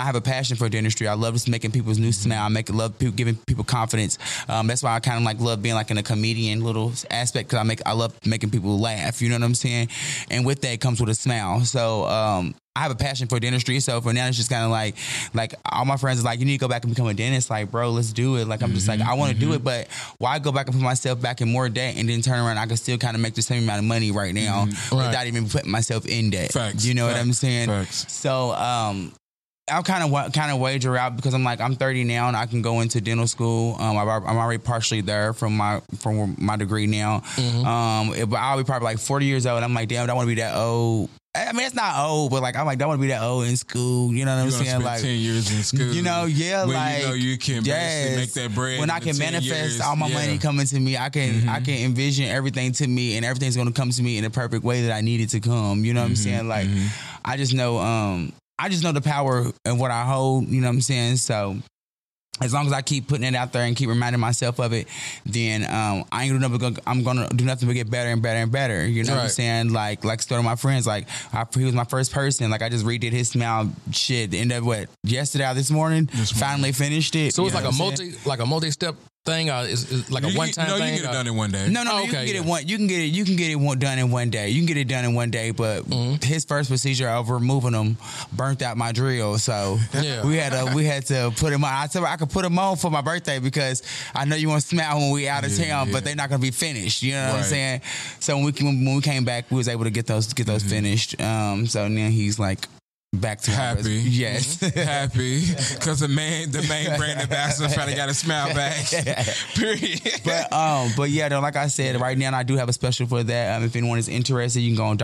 have a passion for dentistry. I love just making people's new smile. I love giving people confidence. That's why I kind of like love being like in a comedian little aspect because I love making people laugh. You know what I'm saying? And with that comes with a smile. So I have a passion for dentistry. So for now, it's just kind of like all my friends are like, you need to go back and become a dentist. Like, bro, let's do it. Like, I'm just like, I want to do it, but why go back and put myself back in more debt and then turn around? I can still kind of make the same amount of money right now without even putting myself in debt. Facts. You know what I'm saying? Facts. So, I'll kind of wager out because I'm 30 now and I can go into dental school. I'm already partially there from my degree now. But I'll be probably like 40 years old. I'm like, damn, I don't want to be that old. I mean, it's not old, but like I'm like, don't want to be that old in school. You know what I'm saying? Spend like 10 years in school. You know, yeah, when like you know you can basically make that bread. When I can manifest years, all my money coming to me, I can envision everything to me, and everything's going to come to me in the perfect way that I need it to come. You know what I'm saying? Like I just know the power of what I hold. You know what I'm saying? So as long as I keep putting it out there and keep reminding myself of it, then I ain't I'm gonna do nothing but get better and better and better. You know what I'm saying? Like starting my friends. Like he was my first person. Like I just redid his smile shit. The end of yesterday or this morning. Finally finished it. So it's like a multi-step thing, or is like a one-time thing? No, you can get it done in one day. No, you can get it You can get it done in one day. You can get it done in one day. But his first procedure of removing them burnt out my drill, so we had to put him on. I told her I could put him on for my birthday because I know you want to smile when we out of town, but they're not gonna be finished. You know what I'm saying? So when we came back, we was able to get those finished. So now he's like back to happy. Yes. Happy. Because the main brand ambassador finally got a smile back. Period. But yeah, though, like I said, right now I do have a special for that. If anyone is interested, you can go on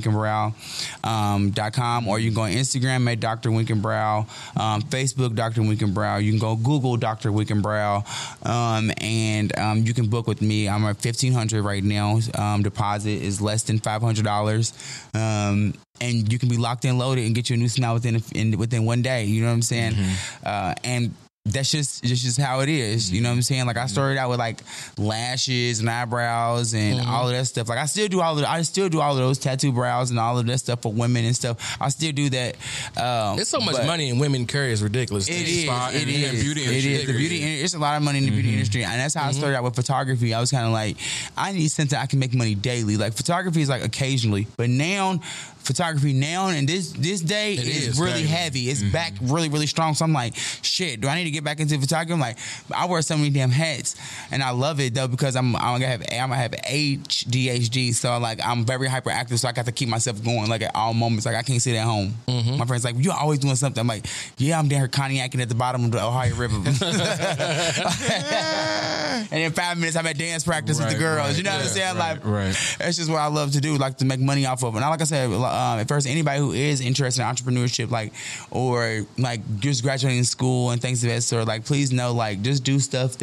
drwinkenbrow.com or you can go on Instagram at Dr. Winkenbrow, Facebook Dr. Winkenbrow. You can go Google Dr. Winkenbrow, and you can book with me. I'm at $1,500 right now. Deposit is less than $500. And you can be locked and loaded and get your new smile within one day. You know what I'm saying? And that's just how it is. You know what I'm saying? Like I started out with like lashes and eyebrows and all of that stuff. Like I still do all of those tattoo brows and all of that stuff for women and stuff. I still do that. There's so much money in women carry is ridiculous. It is. The beauty industry. It's a lot of money in the beauty industry, and that's how I started out with photography. I was kind of like, I need something I can make money daily. Like photography is like occasionally, but now. Photography now and this day is really heavy. It's back really, really strong. So I'm like, shit, do I need to get back into photography? I'm like, I wear so many damn hats and I love it though because I'm gonna have ADHD. So like I'm very hyperactive. So I got to keep myself going like at all moments. Like I can't sit at home. My friend's like, you're always doing something. I'm like, yeah, I'm down here kayaking at the bottom of the Ohio River. And in 5 minutes I'm at dance practice with the girls. You know what I'm saying? That's just what I love to do, like to make money off of it. And like I said, if there's anybody who is interested in entrepreneurship, like, or like just graduating school and things of that sort, like, please know, like, just do stuff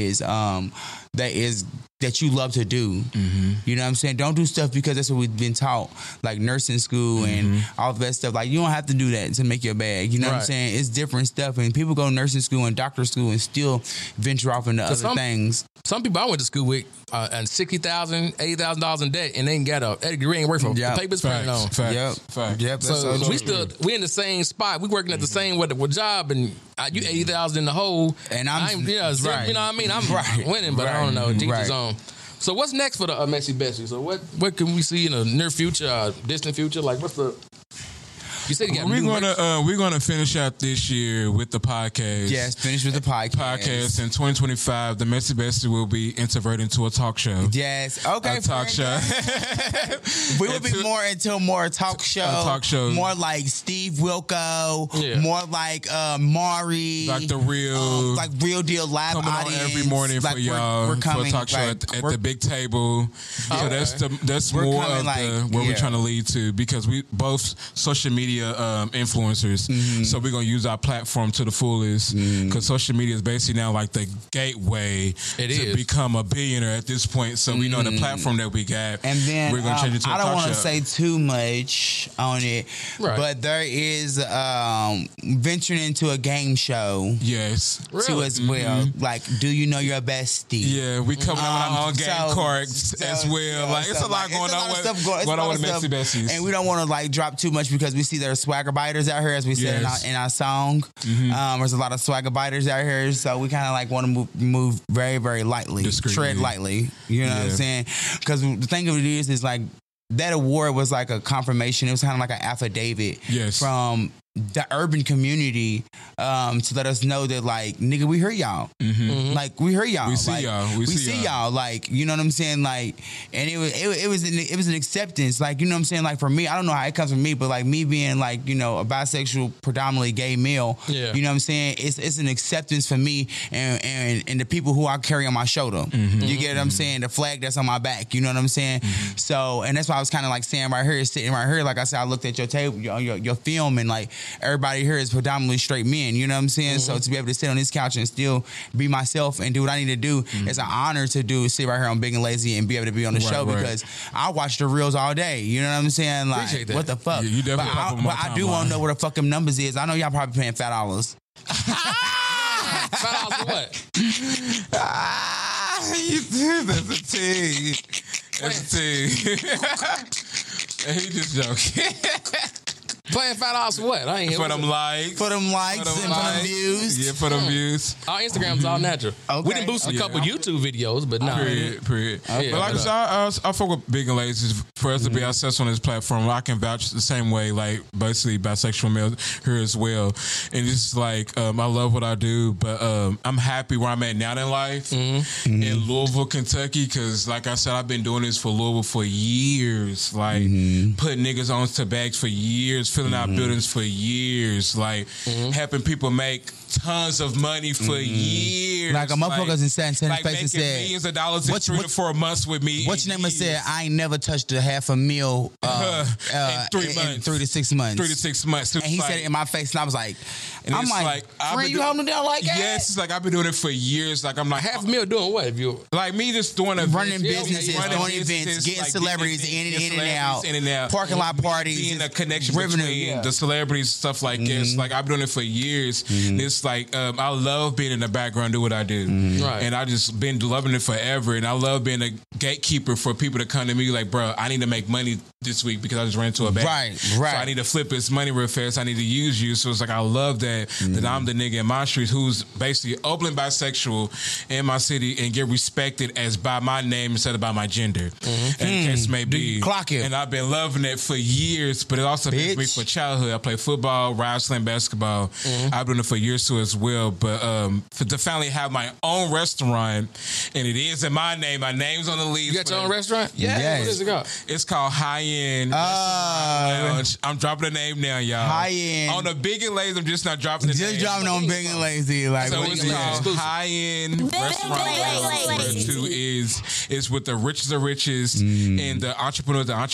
that you love to do. You know what I'm saying? Don't do stuff because that's what we've been taught, like nursing school and all of that stuff. Like, you don't have to do that to make your bag. You know what I'm saying? It's different stuff. And people go to nursing school and doctor school and still venture off into other things. Some people I went to school with and $60,000, $80,000 in debt, and they ain't got a degree, ain't work for the papers printed on. Yep. So we in the same spot. We working at the same with job, and you $80,000 in the hole, and I'm you know what I mean? I'm winning, but I don't know. Teach his own. So what's next for the Messy Bessie? So what can we see in the near future, distant future? Like what's the? You said you got we're gonna finish out this year with the podcast. Yes, finish with the podcast. In 2025, the Messy Bestie will be introverted into a talk show. Yes, okay, a talk show. We will be more talk show. Talk show. More like Steve Wilco. More like Maury. Like the real, like Real Deal live coming audience. on every morning like for y'all we're coming, for a talk show at the big table. So that's more of where we're trying to lead to, because we both social media influencers, so we're gonna use our platform to the fullest, because social media is basically now like the gateway to become a billionaire at this point. So we know the platform that we got, and then we're gonna change it to a talk show. I don't want to say too much on it, but there is venturing into a game show. Yes, too as well. Like, do you know your bestie? Yeah, we coming out with our own game cards as well. Like, it's a lot going on with Messy Bessies, and we don't want to like drop too much because we see there's swagger biters out here, as we said in our song. There's a lot of swagger biters out here, so we kind of like want to move very, very lightly, tread lightly. You know what I'm saying? Because the thing of it is like that award was like a confirmation. It was kind of like an affidavit from the urban community to let us know that, like, nigga, we hear y'all. Like, we hear y'all. We see y'all. We see y'all. Like, you know what I'm saying? Like, and it was an acceptance. Like, you know what I'm saying? Like, for me, I don't know how it comes from me, but like me being like, you know, a bisexual, predominantly gay male, you know what I'm saying? It's an acceptance for me and the people who I carry on my shoulder. You get what I'm saying? The flag that's on my back. You know what I'm saying? So, and that's why I was kind of like saying right here, sitting right here. Like I said, I looked at your table, your film, and like, everybody here is predominantly straight men, you know what I'm saying? So to be able to sit on this couch and still be myself and do what I need to do, it's an honor to do, sit right here on Big and Lazy and be able to be on the show because I watch the reels all day, you know what I'm saying? Like, what the fuck? You but I do want to know what the fucking numbers is. I know y'all probably paying $5. $5 for what? That's a T. That's a T. He just joking. Paying $5 for what? I ain't for them likes. For them likes and for them views. Yeah, for them views. Our Instagram's all natural. Okay. We done boosted a couple YouTube videos, but nah. Period. Okay. But like I said, I fuck with Big and Lazy. For us to be access on this platform, I can vouch the same way, like basically bisexual male here as well. And it's like, I love what I do, but I'm happy where I'm at now in life in Louisville, Kentucky, because like I said, I've been doing this for Louisville for years. Like putting niggas on to bags for years, filling out buildings for years, like helping people make tons of money for years. Like a motherfucker's in San like face and said, millions of dollars in 3 to 4 months with me. What's your name? Said I ain't never touched a half a meal in 3 months. In 3 to 6 months. 3 to 6 months. And he said it in my face, and I was like, and I'm like, friend, you holding down like that? Yes, it's like I've been doing it for years. Like I'm like half a meal doing what? If you like me just doing running businesses, doing events, getting like celebrities in and out, parking lot parties, being a connection between the celebrities, stuff like this. Like I've been doing it for years. It's like I love being in the background, do what I do, and I just been loving it forever. And I love being a gatekeeper for people to come to me like, bro, I need to make money this week because I just ran into a bank. Right. So I need to flip this money real fast. I need to use you. So it's like I love that I'm the nigga in my streets who's basically openly bisexual in my city and get respected as by my name instead of by my gender. And the case may be. Clock it. And I've been loving it for years, but it also been me for childhood. I play football, wrestling, basketball. I've been doing it for years too as well. But to finally have my own restaurant, and it is in my name. My name's on the lease. You got your own restaurant? Yeah. Yes. What is it called? It's called High End Lounge. I'm dropping the name now, y'all. High End. On the Big and Lazy, I'm just not dropping the name. Just dropping on Big and Lazy. Like, so it's called High End Restaurant Lounge. Is with the richest of riches and the entrepreneurs, the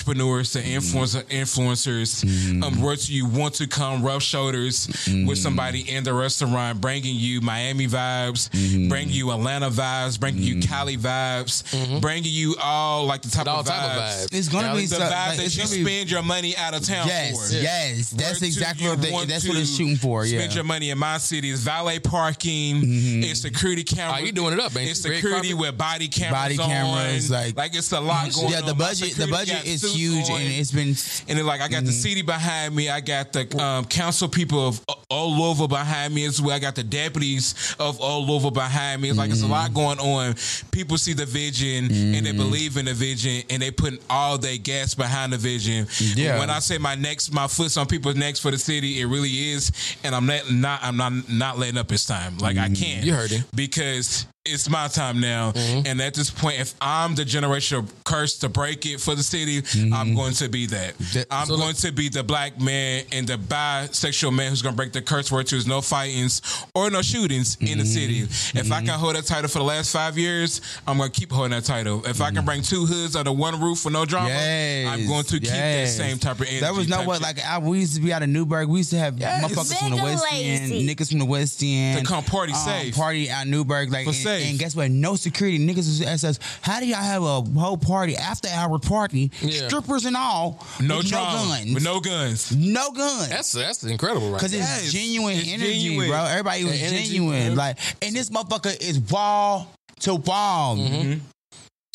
influencers. Where you want to come rub shoulders with somebody in the restaurant, bringing you Miami vibes, bringing you Atlanta vibes, bringing you Cali vibes, bringing you all like the type of vibes. It's gonna be the vibe that you spend your money out of town for. Yes, that's exactly what it's shooting for. Yeah, spend your money in my city. It's valet parking. It's security cameras. Oh, you doing it up, ain't It's security with body cameras on. Like it's a lot going on. Yeah, the budget is huge, and it's been. And then like I got the city behind me. I got the council people of all over behind me as well. I got the deputies of all over behind me. It's like it's a lot going on. People see the vision and they believe in the vision and they put all their gas behind the vision. Yeah. When I say my foot's on people's necks for the city, it really is. And I'm not letting up this time. Like I can't. You heard it. Because it's my time now. And at this point, if I'm the generational curse to break it for the city, I'm going to be that. I'm going to be the black man and the bisexual man who's going to break the curse where there's no fightings or no shootings in the city. If I can hold that title for the last 5 years, I'm going to keep holding that title. If I can bring 2 hoods under one roof with no drama, I'm going to keep that same type of energy. That was we used to be out of Newburgh. We used to have motherfuckers from the West End, niggas from the West End. To come party safe. Party out Newburgh. Like, and guess what? No security. Niggas was ask us, how do y'all have a whole party, after hour party, strippers and all, no with drama, no guns. With no guns. No guns. That's incredible, right? Because it's genuine energy, bro. Everybody was genuine. Like, and this motherfucker is wall to wall.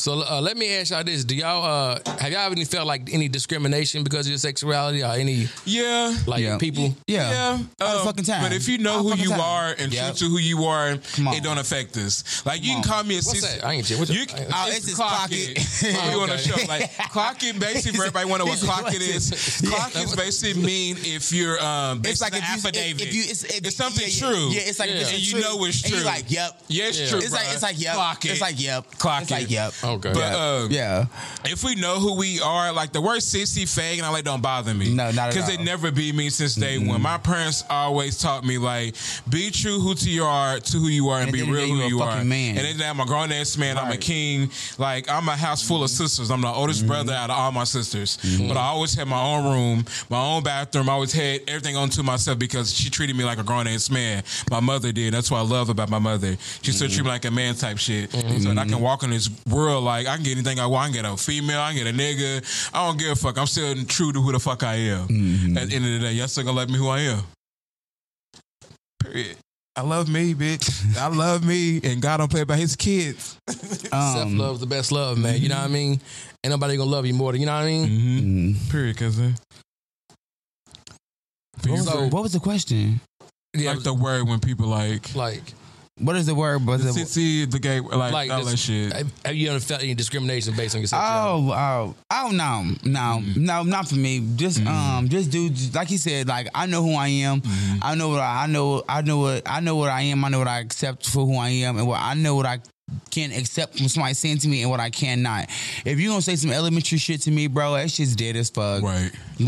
So let me ask y'all this: do y'all have y'all ever felt like any discrimination because of your sexuality or any people? Yeah. All the fucking time. But if you know who you time. are and true to who you are, it don't affect us. Like you can call me a What's sister. that? I ain't shit. It's just clock it. We want to show like clock it. Basically, for everybody wonder what clock it is. Clock is basically mean if you're it's like an if affidavit. It's something true. Yeah, it's like if and it's you know it's true. And you're like, yep. Yeah, it's true. It's like yep. Clock it. It's like yep. Clock it's it. like yep. Okay. But yeah. If we know who we are, like the word sissy, fag, and all that don't bother me. No, not at all. Because it never be me since day one. My parents always taught me like, be true to who you are, and be real who you are. Man. And then I'm a grown ass man. Right. I'm a king. Like I'm a house full of sisters. I'm the oldest brother out of all my sisters. But I always had my own room, my own bathroom. I always had everything onto myself because she treated me like a grown ass man. My mother did. That's what I love about my mother. She still treated me like a man type shit. So I can walk in this world like I can get anything I want. I can get a female. I can get a nigga. I don't give a fuck. I'm still true to who the fuck I am. At the end of the day, y'all still gonna let me who I am. Period. I love me, bitch. I love me, and God don't play about his kids. Self-love's the best love, man. You know what I mean? Ain't nobody gonna love you more than, you know what I mean? Period, cousin. What was the question? Yeah, like the word when people like what is the word? the sissy, the gay, like all that shit. Have you ever felt any discrimination based on your sexuality? Oh no, not for me. Just dude, like he said, like I know who I am. I know what I know what I am. I know what I accept for who I am, and what I know what I can accept from somebody saying to me and what I cannot. If you gonna say some elementary shit to me, bro, that shit's dead as fuck. Right.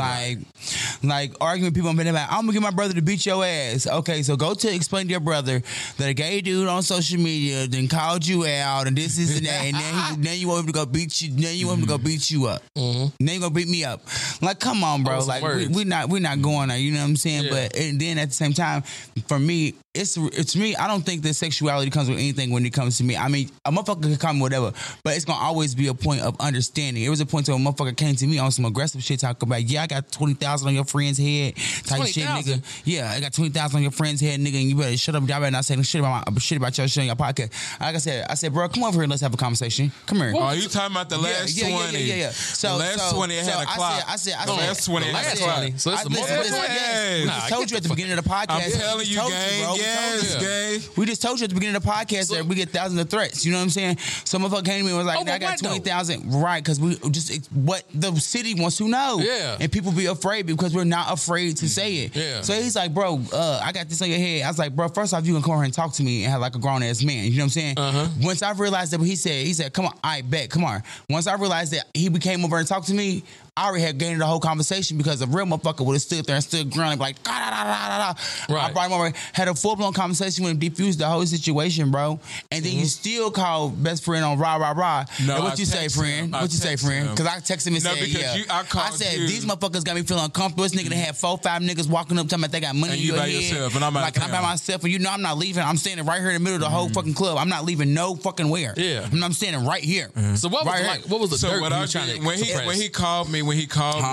Like arguing with people and being like, I'm gonna get my brother to beat your ass. Okay, so go to explain to your brother that a gay dude on social media then called you out and this is and that, and then you want him to go beat you. Then you want him to go beat you up. Then you gonna beat me up. Like, come on, bro. Like we're not going there. You know what I'm saying? Yeah. But and then at the same time, for me, it's me. I don't think that sexuality comes with anything when it comes to me. I mean, a motherfucker can call me whatever, but it's gonna always be a point of understanding. It was a point where a motherfucker came to me on some aggressive shit, talking about, yeah, I got 20,000 on your friend's head, type 20, shit, 000? nigga. Yeah, I got 20,000 on your friend's head, nigga, and you better shut up. Y'all better not say shit about your shit on your podcast. Like I said, bro, come over here and let's have a conversation. Come here. Oh, you talking about the last 20? Yeah. So, the last 20 had a clock. I said, the last 20 had a clock. So it's the most. We just told you at the beginning of the podcast. I'm telling you, gang. Yes, gang. We just told you at the beginning of the podcast that we get thousands of threats. You know what I'm saying? Some motherfucker came to me and was like, I got 20,000. Right, because we just what the city wants to know. Yeah. And people be afraid because we're not afraid to say it. Yeah. So he's like, bro, I got this on your head. I was like, bro, first off, you can come over here and talk to me and have like a grown ass man. You know what I'm saying? Once I realized that what he said, come on, I bet, come on. Once I realized that he came over and talked to me, I already had gained the whole conversation because a real motherfucker would have stood there and stood grunting like, da da da da da. Right. I brought him over, had a full blown conversation with him, defused the whole situation, bro. And then you still call best friend on rah. No, and what you say, friend? What you say, friend? Because I texted him and said, yeah. I said, these motherfuckers got me feeling uncomfortable. This nigga done had 4-5 niggas walking up talking about they got money and in you your by head. yourself, and I'm like, I'm by myself, and you know I'm not leaving. I'm standing right here in the middle of the whole fucking club. I'm not leaving no fucking where. Yeah. I'm standing right here. So what was right what was the so dirt what you I was trying to did, when he called me, when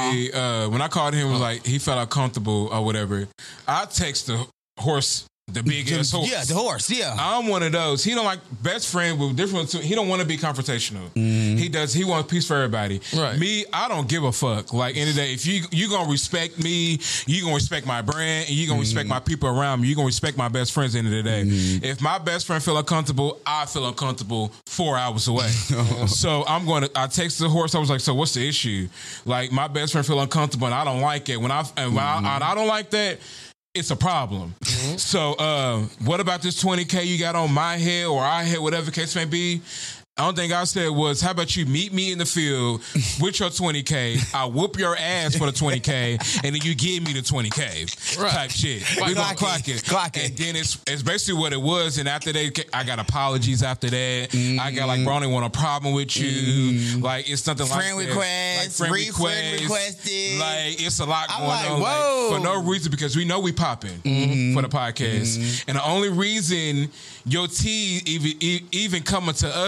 I called him, was like he felt uncomfortable or whatever. I text the horse, the big ass horse. Yeah, the horse. Yeah, I'm one of those. He don't like best friend with different. He don't want to be confrontational. He does. He wants peace for everybody. Right. Me, I don't give a fuck. Like any day, if you gonna respect me, you gonna respect my brand, and you gonna respect my people around me. You gonna respect my best friends. At the end of the day, if my best friend feel uncomfortable, I feel uncomfortable 4 hours away. So I text the horse. I was like, so what's the issue? Like my best friend feel uncomfortable, and I don't like it. When I don't like that, it's a problem. So what about this 20K you got on my head or our head, whatever the case may be? The only thing I said was, how about you meet me in the field with your 20K, I whoop your ass for the 20K, and then you give me the 20K type shit. We gonna clock it. And then it's basically what it was, and after that, I got apologies after that. I got like, bro, I don't want a problem with you. Like, it's something friend like request, that. Like, friend requested. Like, it's a lot going like, on. whoa. Like, for no reason, because we know we popping for the podcast. And the only reason your T even coming to us because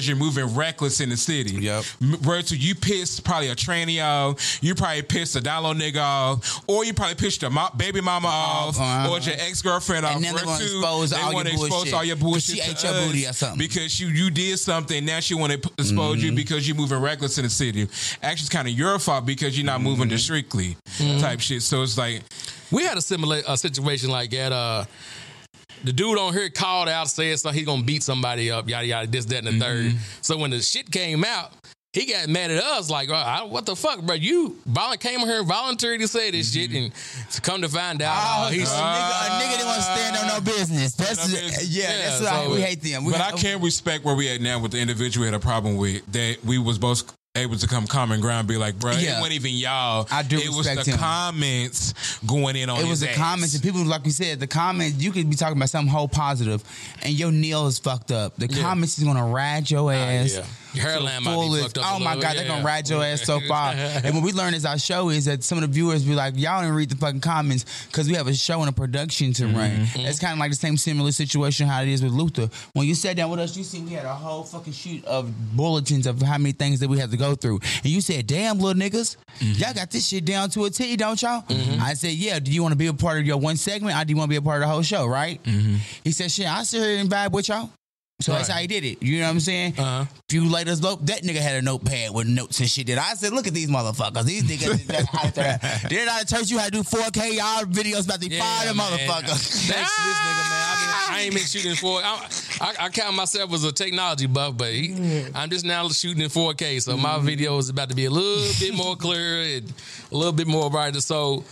you're moving reckless in the city. Yep. Where to you pissed probably a tranny off, you probably pissed a down low nigga off, or you probably pissed your baby mama off, or your ex-girlfriend off. And then they're going to expose all your bullshit. She ate your booty or something. Because you did something, now she want to expose you because you're moving reckless in the city. Actually, it's kind of your fault because you're not moving discreetly type shit. So it's like... We had a similar situation like that. The dude on here called out, said so he's gonna beat somebody up, yada yada, this, that, and the third. So when the shit came out, he got mad at us, like, what the fuck, bro? You came here voluntarily to say this shit, and to come to find out, a nigga didn't want to stand on no business. That's why we hate them. But I can't respect where we at now with the individual we had a problem with, that we was both able to come common ground, be like, bro, it wasn't even y'all. I do It was respect the him. comments going in on It was his the ass. comments, and people, like we said, the comments, you could be talking about something whole positive, and your nail is fucked up. The comments is going to ride your ass. Your hairline might be fucked up. Oh my God, they're going to ride your ass so far. And what we learned as our show is that some of the viewers be like, y'all didn't read the fucking comments because we have a show and a production to run. It's kind of like the same similar situation how it is with Luther. When you sat down with us, you see we had a whole fucking sheet of bulletins of how many things that we had to go through. And you said, damn, little niggas, y'all got this shit down to a T, don't y'all? I said, yeah, do you want to be a part of your one segment or do you want to be a part of the whole show, right? He said, shit, I sit here and vibe with y'all. So that's how he did it. You know what I'm saying? A few later, that nigga had a notepad with notes and shit. That I said, look at these motherfuckers. These niggas, they're not teach you how to do 4K y'all videos about to fire them motherfuckers. Thanks to this nigga, man. I ain't been shooting for. I count myself as a technology buff, but I'm just now shooting in 4K. So my video is about to be a little bit more clear and a little bit more brighter. So,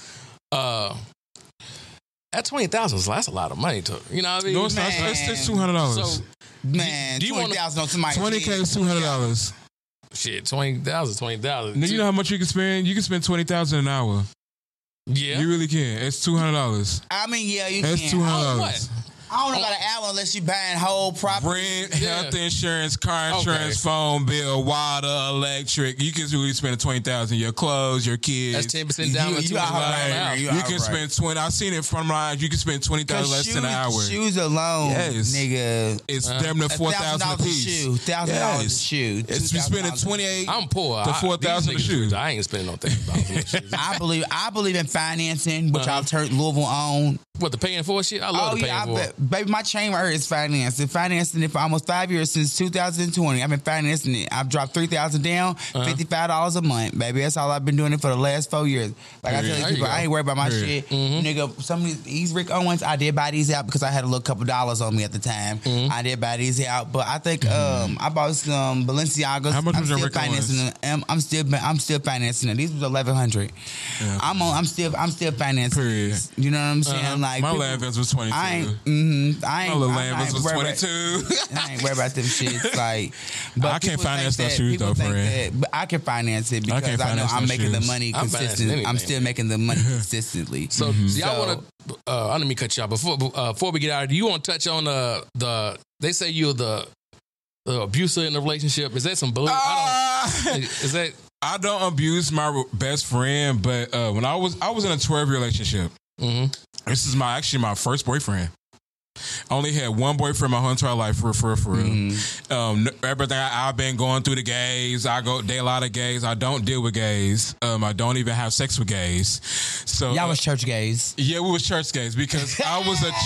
at 20,000, that's a lot of money to, you know what I mean? No, it's not. It's $200. So, man, 20,000 on somebody. 20K is $200. Shit, 20,000. You know how much you can spend? You can spend $20,000 an hour. Yeah, you really can. It's $200. I mean, yeah, you It's can. $200. I don't know about an hour unless you buying whole property. Rent, health insurance, car insurance, phone bill, water, electric. You can really spend $20,000. Your clothes, your kids. That's 10% down. You can spend 20. I've seen it from my eyes. You can spend $20,000 less than an hour. Shoes alone, nigga. It's damn near $4,000 a piece. $1,000 a shoe. It's you spending $28. I'm poor. To $4,000 a shoe. I ain't spending no $1,000 shoes. I believe in financing, which I've turned Louisville on. What, the paying for shit? I love the paying for. Baby, my chain right here is financed. I've financing it for almost 5 years since 2020. I've been financing it. I've dropped $3,000 down, $55 a month, baby. That's all I've been doing it for the last 4 years. Like I tell people, I ain't worried about my shit. Nigga, some of these Rick Owens, I did buy these out because I had a little couple dollars on me at the time. I did buy these out, but I think I bought some Balenciagas. How much was your Rick Owens? I'm still financing it. These was $1,100. Yeah. I'm still financing. These. You know what I'm saying? Like my Lanvins was 22. My little Lanvins was 22. I ain't worried about them shits. Like, but I can't finance those shoes though, friend. But I can finance it because I know I'm making the money consistently. I'm still making the money consistently. So y'all want to? Let me cut you off before we get out. Do you want to touch on the? They say you're the abuser in the relationship. Is that some bullshit? Is that? I don't abuse my best friend, but when I was in a 12-year relationship. This is my first boyfriend. I only had one boyfriend my whole entire life for real. Everything I've been going through the gays. I date a lot of gays. I don't deal with gays. I don't even have sex with gays. So y'all was church gays. Yeah, we was church gays because I was a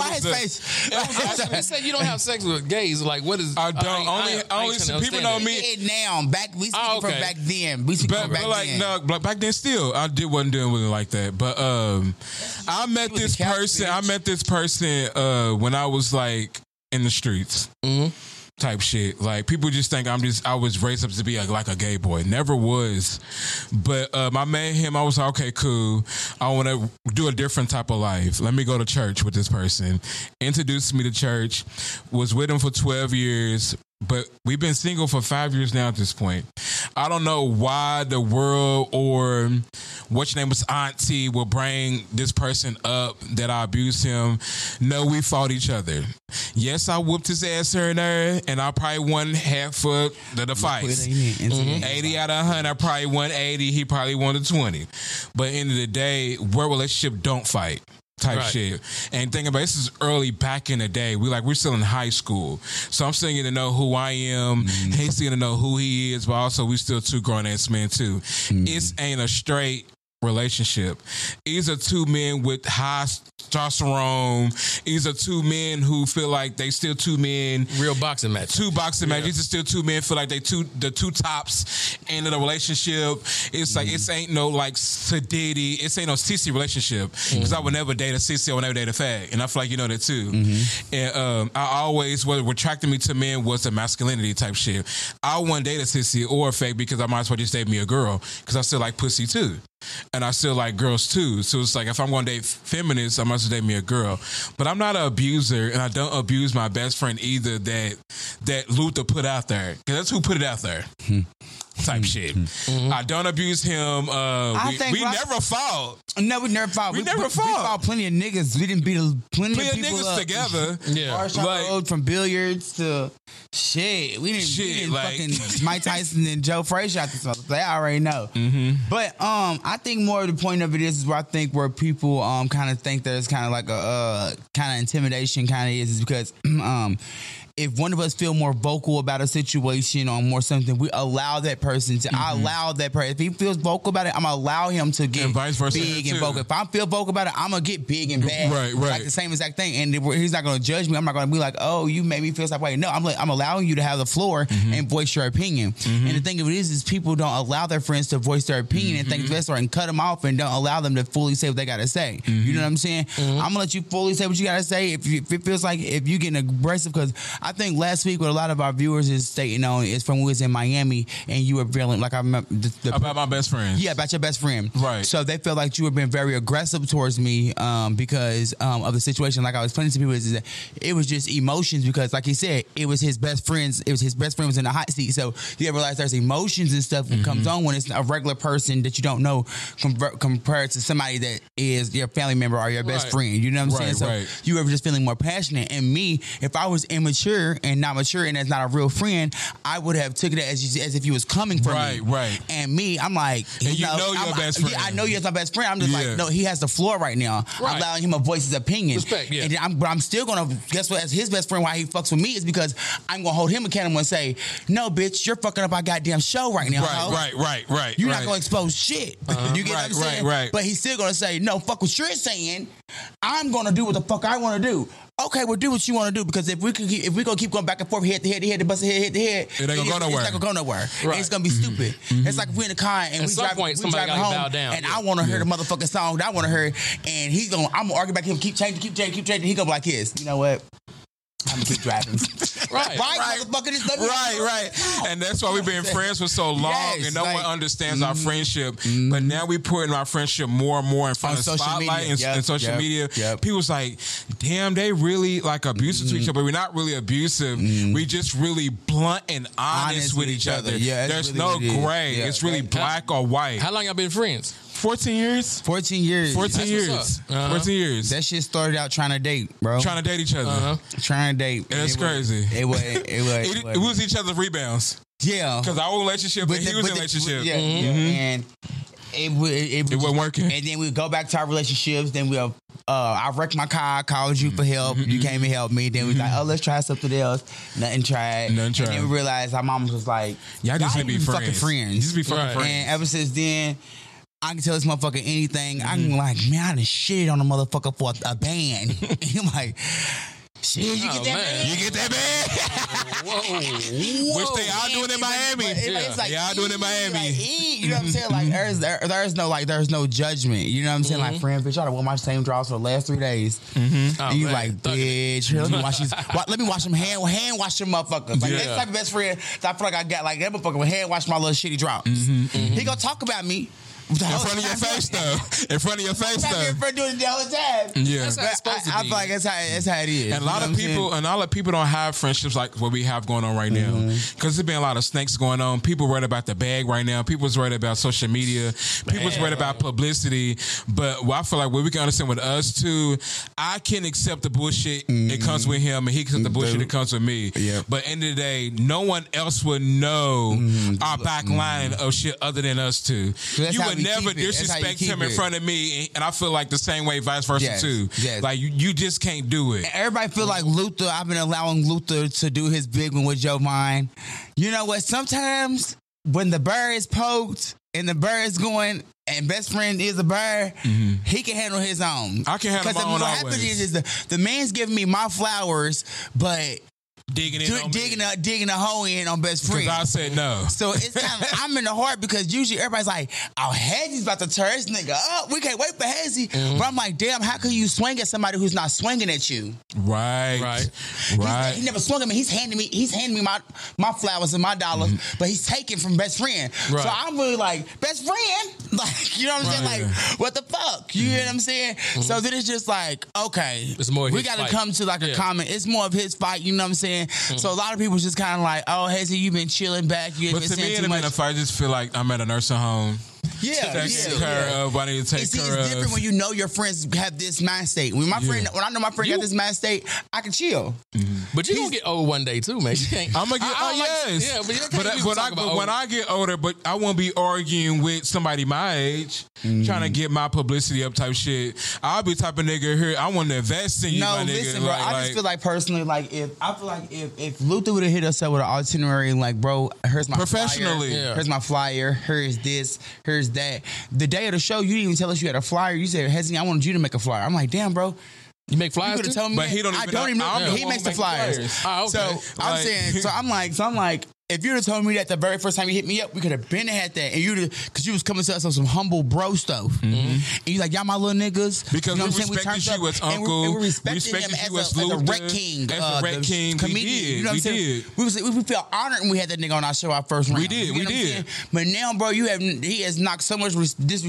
child. They say you don't have sex with gays. Like what is? I don't. Only people know me now. We speaking from back then. We speaking from back then. No, back then still I wasn't doing with it like that. But I met this person when I was like in the streets type shit. Like people just think I was raised up to be like a gay boy. Never was. But I met him. I was like, okay, cool. I want to do a different type of life. Let me go to church with this person. Introduced me to church. Was with him for 12 years. But we've been single for 5 years now at this point. I don't know why the world or what's your name was auntie will bring this person up that I abused him. No, we fought each other. Yes, I whooped his ass here and there, and I probably won half of the fights. 80 out of 100, I probably won 80. He probably won the 20. But at the end of the day, our relationship don't fight. type Right. shit. And thinking about this is early back in the day. We're still in high school. So I'm still getting to know who I am. He's still getting to know who he is, but also we still two grown ass men too. It ain't a straight relationship. These are two men with high testosterone. These are two men who feel like they still two men. Real boxing match. Two boxing matches. These are still two men feel like they the two tops in the relationship. It's like it ain't no like Sadiddy. It ain't no CC relationship. Because I would never date a CC. I would never date a fag. And I feel like you know that too. And I always what attracted me to men was the masculinity type shit. I wouldn't date a CC or a fag because I might as well just date me a girl because I still like pussy too. And I still like girls too. So it's like if I'm going to date feminists, I must date me a girl. But I'm not an abuser, and I don't abuse my best friend either that Luther put out there. Because that's who put it out there. Type shit. I don't abuse him. We never fought. No, we never fought. We never fought. We fought plenty of niggas. We didn't beat plenty of people niggas up. together. Yeah. Like, from billiards to shit. We didn't like- fucking Mike Tyson and Joe Frazier out this mother. They already know. But I think more of the point of it is where I think where people kind of think that it's kind of like a kind of intimidation kind of is because if one of us feel more vocal about a situation or more something, we allow that person to. I allow that person. If he feels vocal about it, I'm gonna allow him to get And vice versa big and too. vocal. If I feel vocal about it, I'm gonna get big and bad. Right. Like the same exact thing. And he's not gonna judge me. I'm not gonna be like, oh, you made me feel that way. No, I'm allowing you to have the floor and voice your opinion. And the thing of it is people don't allow their friends to voice their opinion and think the best and cut them off and don't allow them to fully say what they gotta say. You know what I'm saying? I'm gonna let you fully say what you gotta say if it feels like if you getting aggressive. Because I think last week what a lot of our viewers is stating on is from when we was in Miami and you were feeling like I remember About my best friend. Yeah, about your best friend. Right. So they felt like you were being very aggressive towards me because of the situation. Like I was explaining to people, is that it was just emotions because, like he said, it was his best friends. It was his best friend was in the hot seat. So you realize there's emotions and stuff that comes on when it's a regular person that you don't know compared to somebody that is your family member or your best Right. friend. You know what I'm saying? So Right. you were just feeling more passionate. And me, if I was immature and not mature and that's not a real friend, I would have took it as if you was coming from me. Right. And me, I'm like, And you know your best friend. Yeah, I know you're my best friend. I'm just Yeah. like, no, he has the floor right now. Right. I'm allowing him to voice his opinion. Respect, yeah. And I'm still gonna guess what? As his best friend, why he fucks with me is because I'm gonna hold him accountable and say, no, bitch, you're fucking up our goddamn show right now. ho. Right. You're not gonna expose shit. You get what I'm saying? Right. But he's still gonna say, no, fuck what you're saying. I'm gonna do what the fuck I want to do. Okay, well, do what you want to do because if we gonna keep going back and forth, head to head, to bust head to head, It ain't gonna go nowhere. It's not gonna go nowhere. Right. And it's gonna be stupid. It's like if we're in a car and At some point, somebody driving gotta home, bow down. and Yeah. I want to hear the motherfucking song that I want to hear, and I'm gonna argue back him, keep changing. He gonna be like his. You know what? I'm gonna keep driving. Right. Motherfucker. Just let me Right. And that's why we've been friends for so long, Yes, and no like- one understands our friendship. But now we putting our friendship more and more in front On of social spotlight media. and, Yep, and social yep, media. yep. People's like, damn, they really like abusive to each other. But we're not really abusive. We just really blunt and honest with each other. Yeah, that's There's really no what it is. gray. Yeah, It's really right. black or white. How long y'all been friends? 14 years? 14 years. 14 That's years. what's up. Uh-huh. 14 years. That shit started out trying to date, bro. Trying to date each other. Trying to date. That's It was- crazy. It was. It was each other's rebounds. Yeah. Because our relationship and he was in a relationship. Yeah, and it wasn't working. And then we go back to our relationships. Then we'll. I wrecked my car. I called you for help. You came and helped me. Then we like, oh, let's try something else. Nothing tried. Nothing tried. And then we realized our mom was like, Y'all just need to be fucking friends. friends. Just be fucking Right. friends. And ever since then, I can tell this motherfucker anything. I'm like, man, I done shit on a motherfucker for a band. I'm like, shit, you get that man. band? You get that man? Which they all doing in Miami. It's like, They all doing in Miami. like, you know what I'm saying? Like there's no judgment. You know what I'm saying? Like, friend, bitch, I wore my same drawers for the last 3 days. Oh, And you man. like, bitch, here, let me wash these. Let me wash them hand wash them motherfuckers. Like Yeah. that's the type of best friend that I feel like I got. Like that motherfucker will hand wash my little shitty drawers. He gonna talk about me. In front of your face, though. In front of your face, Back though. here for doing it the whole time. Yeah. That's how it's supposed to I be. feel like that's how it is. And a lot of people don't have friendships like what we have going on right now. Because there's been a lot of snakes going on. People worried about the bag right now. People's worried about social media. People's worried about publicity. But what I feel like what we can understand with us too, I can accept the bullshit that comes with him, and he can accept the bullshit that comes with me. Yep. But end of the day, no one else would know our back line of shit other than us two. That's You how would you never keep it. That's how you disrespect keep him in it. front of me, and I feel like the same way, vice versa Yes, too. yes. Like you just can't do it. Everybody feel like Luther. I've been allowing Luther to do his big one with Joe Mine. You know what? Sometimes when the bird is poked and the bird is going, and best friend is a bird, he can handle his own. I can handle my own what always. happens is the man's giving me my flowers, but Digging in on me. digging a hole in on best friend. Because I said no. So it's kind of I'm in the heart because usually everybody's like, "Oh, Hazy's about to tear this nigga up. We can't wait for Hazy." But I'm like, "Damn, how can you swing at somebody who's not swinging at you?" Right. He never swung at me. He's handing me my flowers and my dollars, but he's taking from best friend. Right. So I'm really like, best friend, like, you know what I'm saying? Like, what the fuck? You hear what I'm saying? So then it's just like, okay, It's more we his got to fight. come to like a common. It's more of his fight. You know what I'm saying? So a lot of people just kind of like, oh, Hazy, you been chilling back. You ain't But been to me, saying in too a much. minute, if I just feel like I'm at a nursing home, Yeah, taking care of, I need to take And see, care it's of. different when you know your friends have this mind state. When I know my friend got this mind state, I can chill. But you're going to get old one day too, man. You can't. I'm gonna get. Yes. Yeah, but you can't keep talking about when old. I get older, but I won't be arguing with somebody my age, trying to get my publicity up type shit. I'll be the type of nigga here. I want to invest in you, No, my nigga. listen, bro. I just feel like personally, like if Luther would have hit us up with an itinerary, like, bro, here's my Professionally. flyer, Yeah. here's my flyer, here's this, here's that. The day of the show, you didn't even tell us you had a flyer. You said, Hezzy, I wanted you to make a flyer. I'm like, damn, bro. You make You flyers could have too? told me. But that. he don't I even don't know- even know. I don't He know makes who the make flyers. flyers. Oh, okay. So I'm Like- saying, so I'm like, if you'd have told me that the very first time you hit me up, we could have been and had that, and because you was coming to us on some humble bro stuff, and you like, y'all my little niggas, Because you know we what I'm saying? respected turned you up, as and uncle. and we We respected him respected you as as a Luther, Rec King, as a Rec the King. We comedian. did. You know what I'm We saying? did. We felt honored when we had that nigga on our show our first round. did. You We know what I'm did. saying? But now, bro, he has knocked so much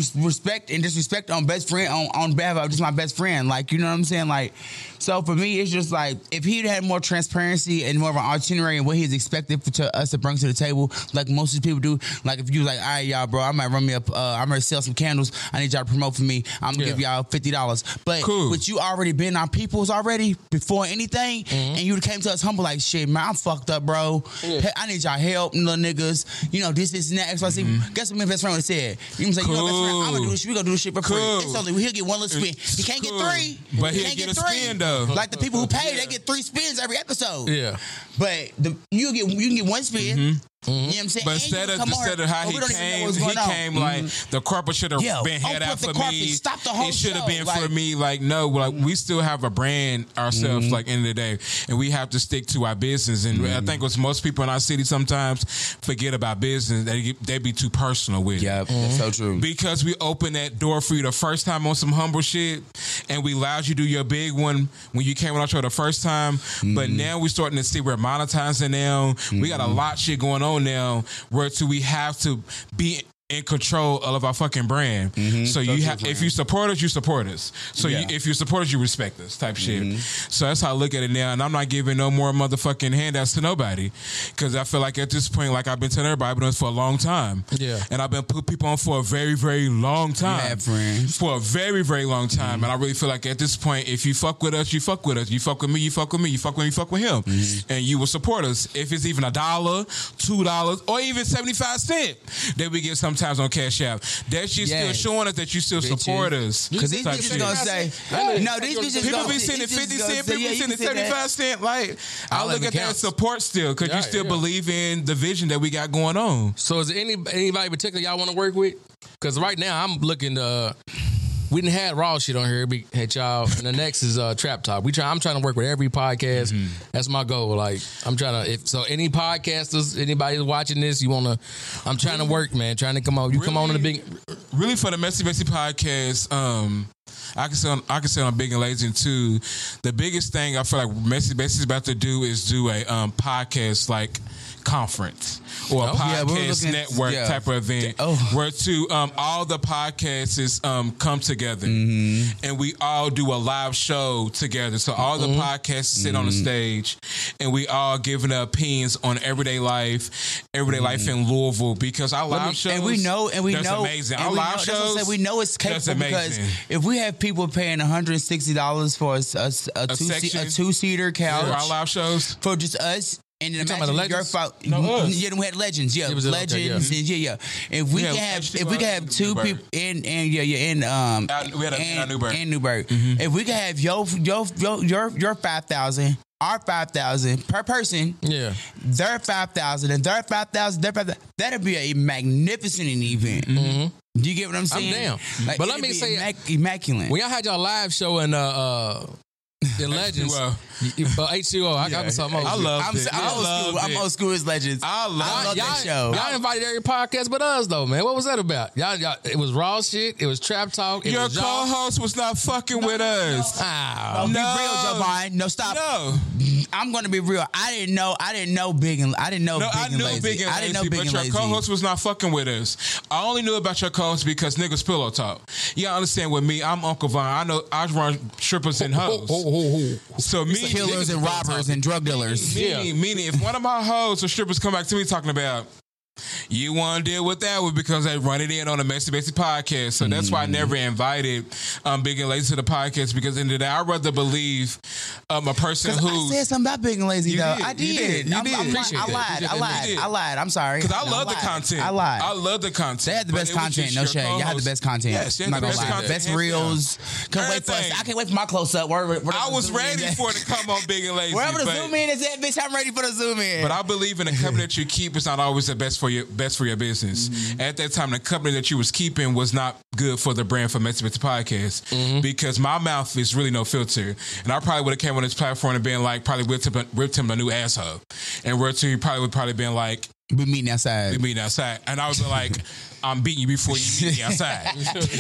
disrespect on best friend on behalf of just my best friend. Like, you know what I'm saying? Like, so for me, it's just like if he'd had more transparency and more of an itinerary and what he's expected to us to bring to the table, like most of the people do. Like if you was like, all right, y'all, bro, I might run me up. I'm gonna sell some candles. I need y'all to promote for me. I'm gonna give y'all $50. But Cool. with you already been our peoples already before anything, and you came to us humble like, shit, man, I'm fucked up, bro. Hey, I need y'all help, little niggas. You know this, and that. XYZ. Guess what my best friend would have said? You know what I'm saying? You know, best friend, I'm gonna do this. We gonna do this shit for free. Cool. It's only he'll get one little spin. He can't Cool. get three, But he he'll can't get a three. spin, though. Like the people who pay, they get 3 spins every episode. Yeah. But you can get 1 spin. You know what I'm saying? But And you instead come on, of how but he we don't even know came, what's he going on. came like the carpet should have Yeah, been head open out up the for carpet, me. stop the whole It should have show, been for like- me. Like no, like we still have a brand ourselves. Like end of the day, and we have to stick to our business. And I think what most people in our city sometimes forget about business. They be too personal with it. Yeah, that's so true. Because we opened that door for you the first time on some humble shit, and we allowed you to do your big one when you came on our show the first time. But now we're starting to see we're monetizing now. We got a lot of shit going on now where we have to be in control of our fucking brand. So you have, if you support us, you support us. So if you support us, you respect us type shit. So that's how I look at it now. And I'm not giving no more motherfucking handouts to nobody. Cause I feel like at this point, like I've been telling everybody, I've been doing this for a long time. Yeah. And I've been putting people on for a very, very long time. have friends. For a very, very long time. And I really feel like at this point, if you fuck with us, you fuck with us. You fuck with me, you fuck with me. You fuck with me, you fuck with him. And you will support us. If it's even $1, $2, or even 75 cents that we get sometimes on Cash App. That shit still showing us that you still support us. Because these Type bitches shit. gonna say, no, these bitches People gonna be sending these bitches 50 gonna cent, say, people yeah, be you sending can say that. 75 cent. Like, I All look of it at that counts. support still, because you Yeah, still yeah. believe in the vision that we got going on. So is there anybody in particular y'all want to work with? Because right now I'm looking to. We didn't have raw shit on here. We had y'all, and the next is Trap Talk. I'm trying to work with every podcast. That's my goal. Like I'm trying to. So any podcasters, anybody who's watching this, you wanna? I'm trying to work, man. Trying to come on. You come on to the big. Really, for the Messy podcast, I can say on Big and Lazy and too. The biggest thing I feel like Messy is about to do is do a podcast like conference or a we're podcast looking at- network type of event where all the podcasts come together and we all do a live show together. So all the podcasts sit on the stage and we all giving our opinions on everyday life in Louisville, because our live shows and we know that's amazing. Our live shows, we know it's that's capable because amazing. if we have people paying $160 for a section. two-seater couch For our live shows. for just us, And then You talking about the imagine your Legends? fault. Yeah, we had Legends. Yeah, It was- okay, Legends. yeah. And If we Yeah, could have two Newberg. people and we had a Newberg. and Newberg. Mm-hmm. If we could have your 5,000, our 5,000 per person, Yeah. their 5,000 and their 5,000, that'd be a magnificent event. Mm-hmm. Do you get what I'm saying? down. Like, But let it'd me be say- immaculate. When y'all had y'all live show in Legends, H2O, I got something else. I love I'm it. old school. I'm old school as Legends. I love that show. Y'all invited every podcast but us though, man. What was that about? Y'all it was raw shit. It was trap talk. It Your was y'all. co-host was not fucking with us. Ah, Be real, Joe Biden. No, stop. No. I'm gonna be real. I didn't know Big and I Big knew and Lazy. Big and I didn't know Lazy, Big but and your Lazy. co-host was not fucking with us. I only knew about your co-host because niggas pillow talk. You gotta understand with me, I'm Uncle Von. I know I run strippers and hoes. So me, Killers niggas and pillow robbers talk. and drug dealers. Meaning, if one of my hoes or strippers come back to me talking about, you want to deal with that one because they run it in on the Messy Basic podcast. So that's why I never invited Big and Lazy to the podcast because in the day, I'd rather believe a person Because I who. said something about Big and Lazy, You though. did. I You did. did. You I'm- did. I'm- Appreciate I that. lied. Appreciate I that. lied. You did. I lied. I'm sorry. Because I No, love the lied. content. I lied. I love the content. They had the But best it was content. just No your shade. Y'all had the co-host. best content. Yes, you I'm had not the gonna best lie. content. Best hands reels. down. I can't wait for my close up. I was ready for it to come on Big and Lazy. Wherever the but- zoom in is at, bitch, I'm ready for the zoom in. But I believe in the company that you keep is not always the best for your business. At that time, the company that you was keeping was not good for the brand for Messy Basic Podcast because my mouth is really no filter, and I probably would have came on this platform and been like, probably ripped him a new asshole, and where to he probably would probably been like, we meeting outside. we meeting outside, and I would be like, I'm beating you before you meet me outside,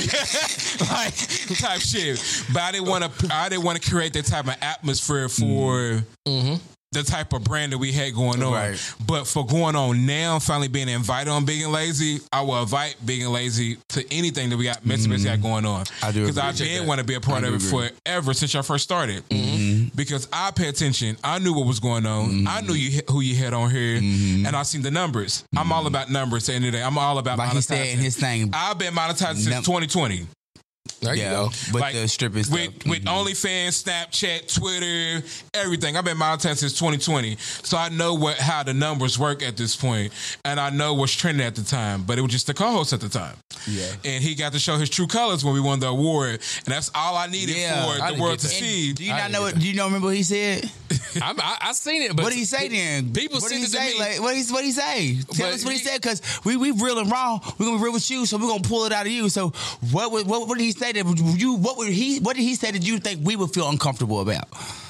like type shit. But I didn't want to create that type of atmosphere for. The type of brand that we had going on. Right. But for going on now, finally being invited on Big and Lazy, I will invite Big and Lazy to anything that we got Messy got going on. I do Because I agree. did want to be a part I of do it agree. forever since y'all first started. Because I pay attention. I knew what was going on. I knew who you had on here. And I seen the numbers. I'm all about numbers at the end of the day. I'm all about Like he said in monetizing. his thing. I've been monetizing since 2020. there you go. With Like, the stripping stuff. With OnlyFans, Snapchat, Twitter, everything. I've been monetizing since 2020. So I know how the numbers work at this point, and I know what's trending at the time. But it was just the co-host at the time. Yeah. And he got to show his true colors when we won the award. And that's all I needed Yeah. for I the didn't world get to that. see. Do you I not didn't know get what? Do you not remember what he said? I seen it, but What did he say then? People what sent did he it to say? me. Like, what did he say? Tell But us what he he- said, because we real and raw. We're gonna be real with you, so we're gonna pull it out of you. So what did he say that you? What did he say that you think we would feel uncomfortable about?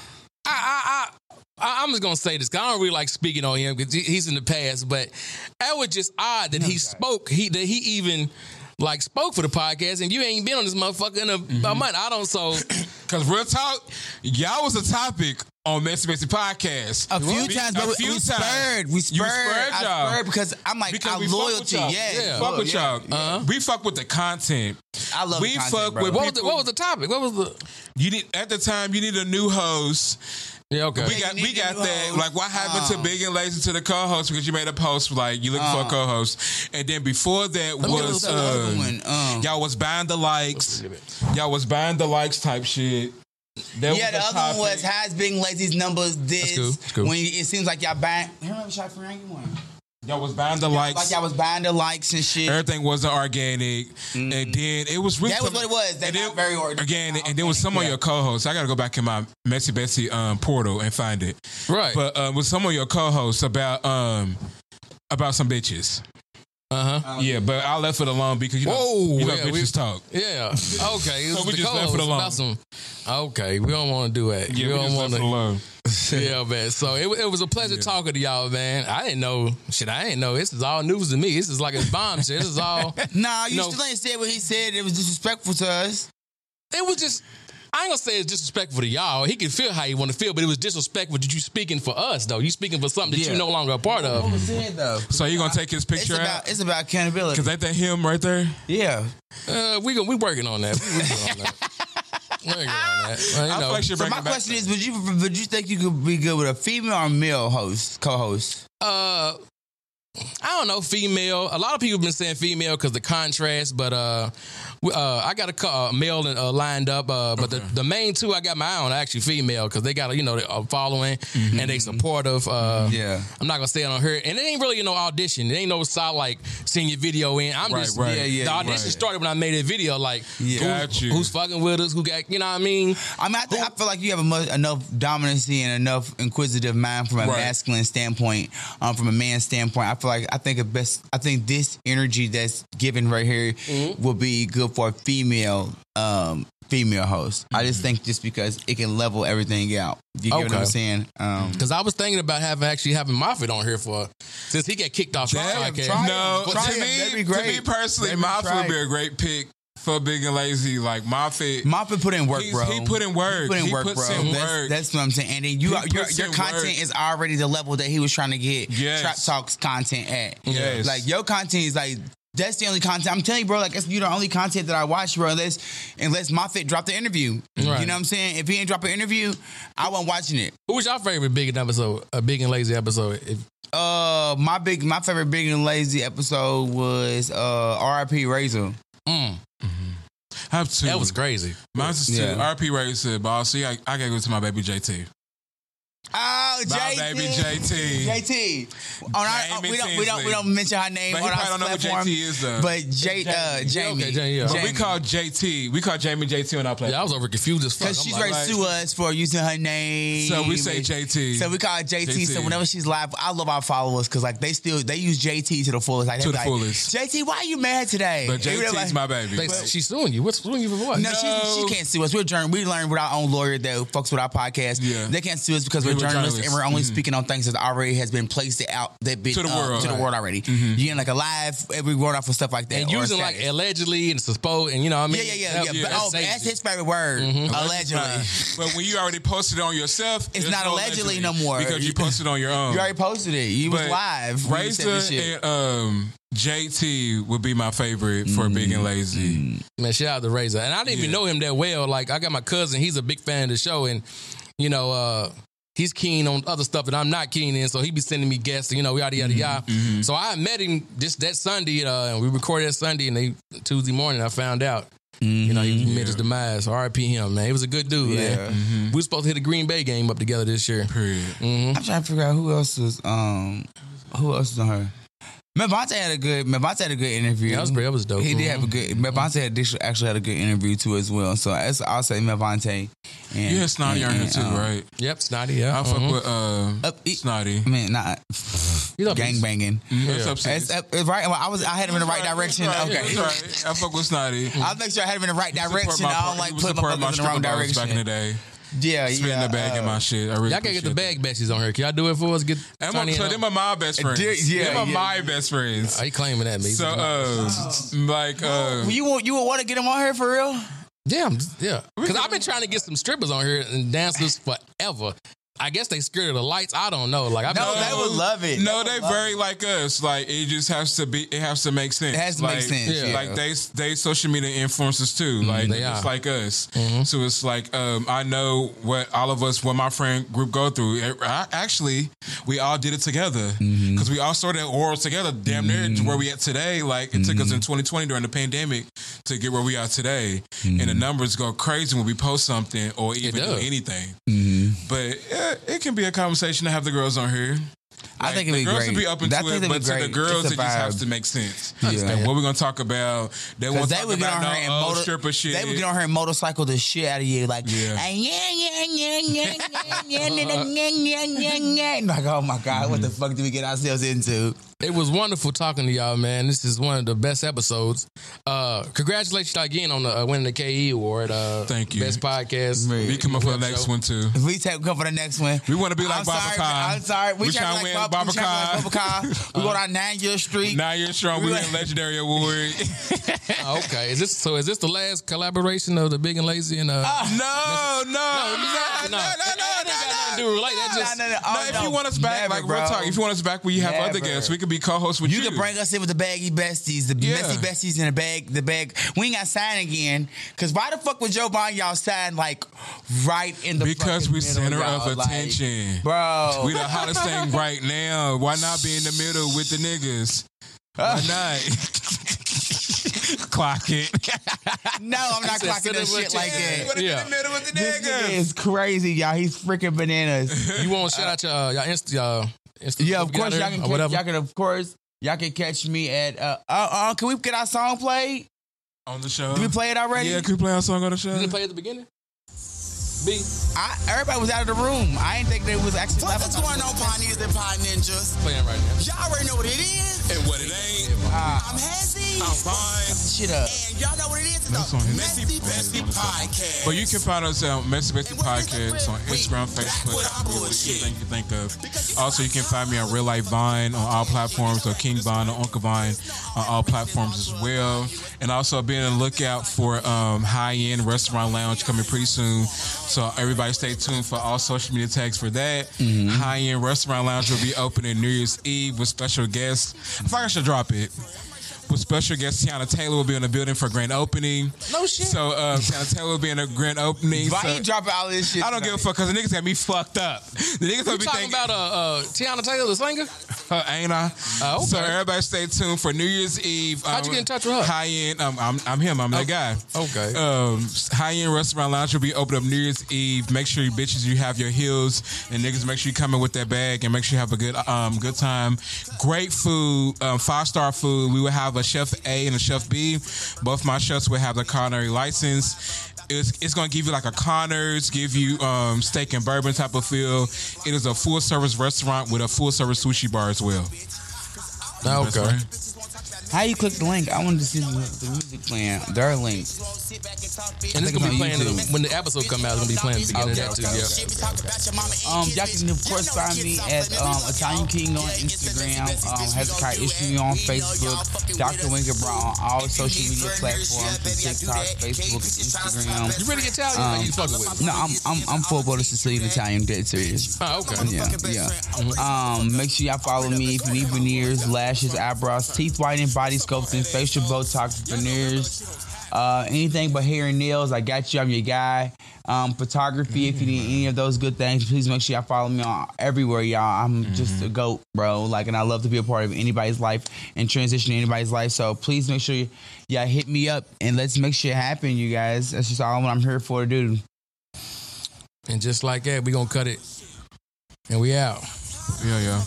I'm just gonna say this 'cause I don't really like speaking on him because he's in the past, but that was just odd that he spoke. That he even like spoke for the podcast, and you ain't been on this motherfucker in a month. I don't. So Because real talk, y'all was a topic on Messy Podcast. A few times, but we spurred. We You spurred. I y'all. spurred because I'm like, Because our we fuck with loyalty. y'all. Yeah, Fuck with yeah. y'all. We fuck with the content. I love We the content, fuck bro. with what was the topic? What was the? You need at the time you need a new host. Yeah, okay. We you got need a that. new host. Like what happened to Big and Lazy to the co-host because you made a post like you looking for a co-host, and then before that me look was up the other one. y'all was buying the likes. Y'all was buying the likes type shit. That Yeah, the was other one topic. was has Big and Lazy's numbers. This cool. That's cool. when it seems like y'all buying. Here, let me try for you one. Y'all was buying the likes. Like y'all was buying the likes and shit. Everything wasn't organic, and then it was really That was what it was. They're and not very organic. Organic, and there was some of your co-hosts. I got to go back in my Messy Betsy portal and find it. Right. But with some of your co-hosts about some bitches. Yeah, but I left it alone because you know yeah, bitches talk. Yeah. Okay. It was So we the just left it co-host alone. about some. Okay, we don't want to do that. Yeah, we don't just left it alone. Yeah, man. So it was a pleasure talking to y'all, man. I didn't know shit. I didn't know. This is all news to me. This is like a bomb shit. This is all. Nah, you know, still ain't said what he said. It was disrespectful to us. It was just. I ain't gonna say it's disrespectful to y'all. He can feel how he want to feel, but it was disrespectful that you speaking for us, though. You speaking for something that Yeah. you no longer a part What of. was said though? So you gonna take his picture out? It's about accountability. Cause ain't that him right there? Yeah. We working on that. We working on that. Working on that. Well, you I know. feel like she So bring my it back. question is, would you think you could be good with a female or male co-host? I don't know, female. A lot of people have been saying female because the contrast, but I got a male lined up, but the main two I got my eye on are actually female because they got a following and they supportive. I'm not gonna say it on her, and it ain't really no audition. It ain't no solid like seeing your video in. I'm just the audition started when I made a video like who's fucking with us, who got what I mean. I feel like you have enough dominancy and enough inquisitive mind from a masculine standpoint, from a man's standpoint. I think this energy that's given right here will be good for a female host. I just think just because it can level everything out. You get what I'm saying? Because I was thinking about having Moffitt on here since he got kicked off the podcast. To me personally, Moffitt would be a great pick for Big and Lazy. Like Moffitt put in work, bro. He put in work. That's what I'm saying. And then your content is already the level that he was trying to get Trap Talks content at. Yes. Like your content is like. That's the only content. I'm telling you, bro, like, you're the only content that I watch, bro, unless Moffitt dropped the interview. Right. You know what I'm saying? If he ain't drop an interview, I wasn't watching it. Who was your favorite Big and Lazy episode? My favorite Big and Lazy episode was R.I.P. Razor. I have two. That was crazy. Mine's too. R.I.P. Razor, boss. See, I gotta go to my baby JT. Oh, JT. My baby JT. JT. We don't mention her name on our platform. Don't know what JT is though. But Jamie. Okay, but we call JT. We call Jamie JT on our platform. Yeah, I was over confused as fuck. Because she's ready to sue us for using her name. So we say JT. So we call her JT. So whenever she's live, I love our followers because like they use JT to the fullest. Like, to the fullest. JT, why are you mad today? But JT's my baby. She's suing you. What's suing you for what? No, she can't sue us. We learned with our own lawyer that fucks with our podcast. Yeah. They can't sue us because we're journalists and we're only speaking on things that already has been placed out to the world already. You getting like a live every word off of stuff like that. And using like allegedly and supposed and what I mean. That's his favorite word. Allegedly. But when you already posted it on yourself, it's not allegedly no more because you posted it on your own. You already posted it. You was live. Razor and JT would be my favorite for Big and Lazy. Man, shout out to Razor. And I didn't even know him that well. Like I got my cousin, he's a big fan of the show, and he's keen on other stuff that I'm not keen in, so he be sending me guests, yada, yada, yada. So I met him that Sunday, and we recorded that Sunday, and Tuesday morning I found out, he met his demise. R.I.P. him, man. He was a good dude, man. We were supposed to hit a Green Bay game up together this year. Period. I'm trying to figure out who else was on her. Mavante had a good interview. Yeah, that was dope. He did have a good. Mavante actually had a good interview too as well. So I'll say Mavante. You had Snotty on here too, right? Yep, Snotty. Yeah, I fuck with Snotty. I mean, not gang banging. It's right. I had him in the right direction. Okay, right. I fuck with Snotty. I'll make sure I had him in the right direction. I don't like putting my in the wrong direction. Back in the day. Spitting the bag in my shit. Y'all gotta get the bag besties on here. Can y'all do it for us? Them are my best friends. Them are my best friends. Are you claiming that, me? So, you would want to get them on here for real? Yeah. Because I've been trying to get some strippers on here and dancers forever. I guess they scared of the lights. I don't know. Like, they would love it. No, they very like us. Like, it just has to be. It has to make sense. It has to make sense. Yeah. Like they social media influencers too. Like they just like us. So it's like I know what my friend group go through. Actually, we all did it together because we all started oral together. Damn near to where we at today. Like it took us in 2020 during the pandemic to get where we are today. And the numbers go crazy when we post something or even do anything. But it can be a conversation to have the girls on here. I think it'd be great. The girls would be up into it, but to the girls, it just has to make sense. Like what we're gonna talk about? They won't talk about no stripper shit. They would get on her and motorcycle the shit out of you, like like, oh my god, what the fuck did we get ourselves into? It was wonderful talking to y'all, man. This is one of the best episodes. Congratulations again on winning the KE Award. Thank you. Best podcast. We come up for the next one too. We come for the next one. We want to be like Baba Khan. I'm sorry. We trying to win Baba Khan. We go down 9 Year Street. 9 Year Strong. We win Legendary Award. Okay. Is this the last collaboration of the Big and Lazy and No. If you want us back, like real talk. If you want us back, we have other guests. We could be co-hosts with you. You can bring us in with the baggy besties, the messy besties in the bag. We ain't got to sign again. Because why the fuck would Joe Biden y'all sign like right in the because we middle, center y'all, of attention, like, bro. We the hottest thing right now. Why not be in the middle with the niggas? Why not? clock it. No, I'm not clocking that shit like that. Yeah. In the middle with the This nigga niggas. is crazy, y'all. He's freaking bananas. You want to shout out your Insta? Yeah, of course, y'all y'all can catch me at. Can we get our song played? On the show. Did we play it already? Yeah, can we play our song on the show? Did it play at the beginning? B. Everybody was out of the room. I didn't think they was actually. What's going on, Pioneers and Pie Ninjas? Playing right now. Y'all already know what it is. And what it ain't. I'm Hezzy. I'm fine. Shit up. And y'all know what it is. It's That's the on his- Messy Bestie Podcast. But you can find us on Messy Bestie Podcast on Instagram, Facebook, anything you think of. Also, you can find me on Real Life Vine on all platforms, or King Vine or Uncle Vine on all platforms as well. And also be on the lookout for High End Restaurant Lounge coming pretty soon. So everybody stay tuned for all social media tags for that. High End Restaurant Lounge will be opening New Year's Eve with special guests. I thought I should drop it. With special guest Tiana Taylor will be in the building for grand opening. No shit. So Tiana Taylor will be in the grand opening. Why So you dropping all this shit? I don't give a fuck because the niggas got me fucked up. The niggas You gonna be talking thinking, about Tiana Taylor, the singer? ain't I? Oh, okay. So everybody stay tuned for New Year's Eve. How'd you get in touch with her? High End. I'm him. I'm that guy. Okay. High End Restaurant Lounge will be open up New Year's Eve. Make sure you bitches you have your heels, and niggas make sure you come in with that bag, and make sure you have a good time. Great food, 5-star food. We will have a Chef A and a Chef B. Both my chefs will have the culinary license. It's going to give you like a Connors, give you steak and bourbon type of feel. It is a full service restaurant with a full service sushi bar as well. Okay. How you click the link? I wanted to see the music playing. Their link. And it's gonna be playing YouTube. when the episode come out. It's gonna be playing at the beginning of that too. Yeah. Y'all can of course find me at Italian King on Instagram, Hezekiah Ishmael on Facebook, Dr. Winker Brown on all social media platforms, TikTok, Facebook, Instagram. You really Italian? Or you fucking with me? No, I'm full-blooded Sicilian Italian, dead serious. Oh, okay. Yeah. Make sure y'all follow me if you need veneers, lashes, eyebrows, teeth whitening, body sculpting, facial Botox, veneers, anything but hair and nails. I got you. I'm your guy. Photography, if you need any of those good things, please make sure y'all follow me on everywhere, y'all. I'm just a goat, bro. And I love to be a part of anybody's life and transition to anybody's life. So please make sure y'all hit me up and let's make shit happen, you guys. That's just all I'm here for to do. And just like that, we gonna cut it, and we out. Yeah.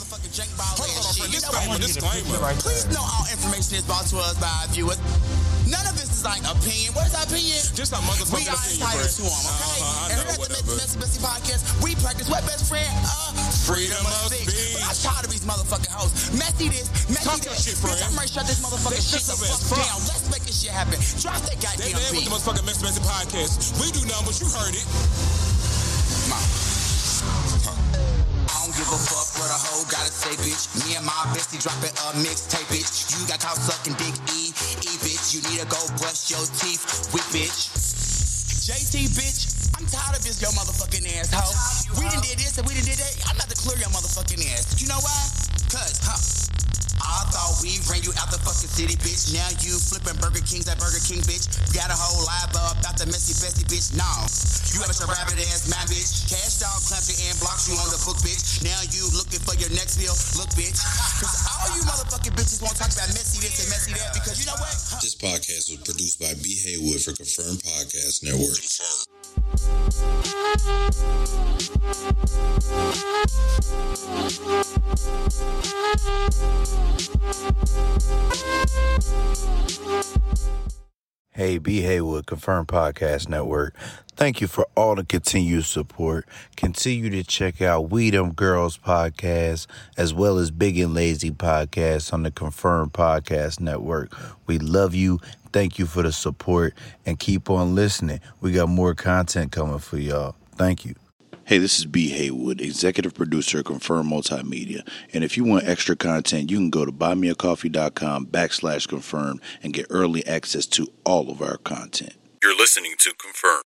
Disclaimer. Please know all information is brought to us by our viewers. None of this is like opinion. What is our opinion? Just a motherfucking We are opinion, entitled friend. to them, okay? I And know, here at the whatever. Messy Bestie Podcast, we practice what, best friend? Freedom of speech. But I'm tired of these motherfucking hoes. Messy this, messy Talk that. your shit, friend. Bitch, I'm ready to shut this motherfucking shit the fuck down. Let's make this shit happen. Drop that They goddamn with beat. the motherfucking Messy Podcast. We do numbers, you heard it. Come on. I don't give a fuck what a hoe gotta say, bitch. Me and my bestie dropping a mixtape, bitch. You got caught sucking dick, bitch. You need to go brush your teeth with, bitch. JT, bitch. I'm tired of this, yo motherfucking asshole. We done did this and we done did that. I'm about to clear your motherfucking ass. You know why? Cause, I thought we ran you out the fucking city, bitch. Now you flipping Burger Kings at Burger King, bitch. You got a whole live about the Messy Bestie, bitch. No, you have a rabbit ass man, bitch. Cash dog clamped you and blocked you on the book, bitch. Now you looking for your next meal, look, bitch. Cause all you motherfucking bitches won't talk about messy this and messy that because you know what? This podcast was produced by B. Haywood for Confirmed Podcast Network. Hey, B. Haywood, Confirmed Podcast Network. Thank you for all the continued support. Continue to check out We Them Girls podcast as well as Big and Lazy podcast on the Confirmed Podcast Network. We love you. Thank you for the support and keep on listening. We got more content coming for y'all. Thank you. Hey, this is B. Haywood, executive producer of Confirmed Multimedia. And if you want extra content, you can go to buymeacoffee.com/confirmed and get early access to all of our content. You're listening to Confirmed.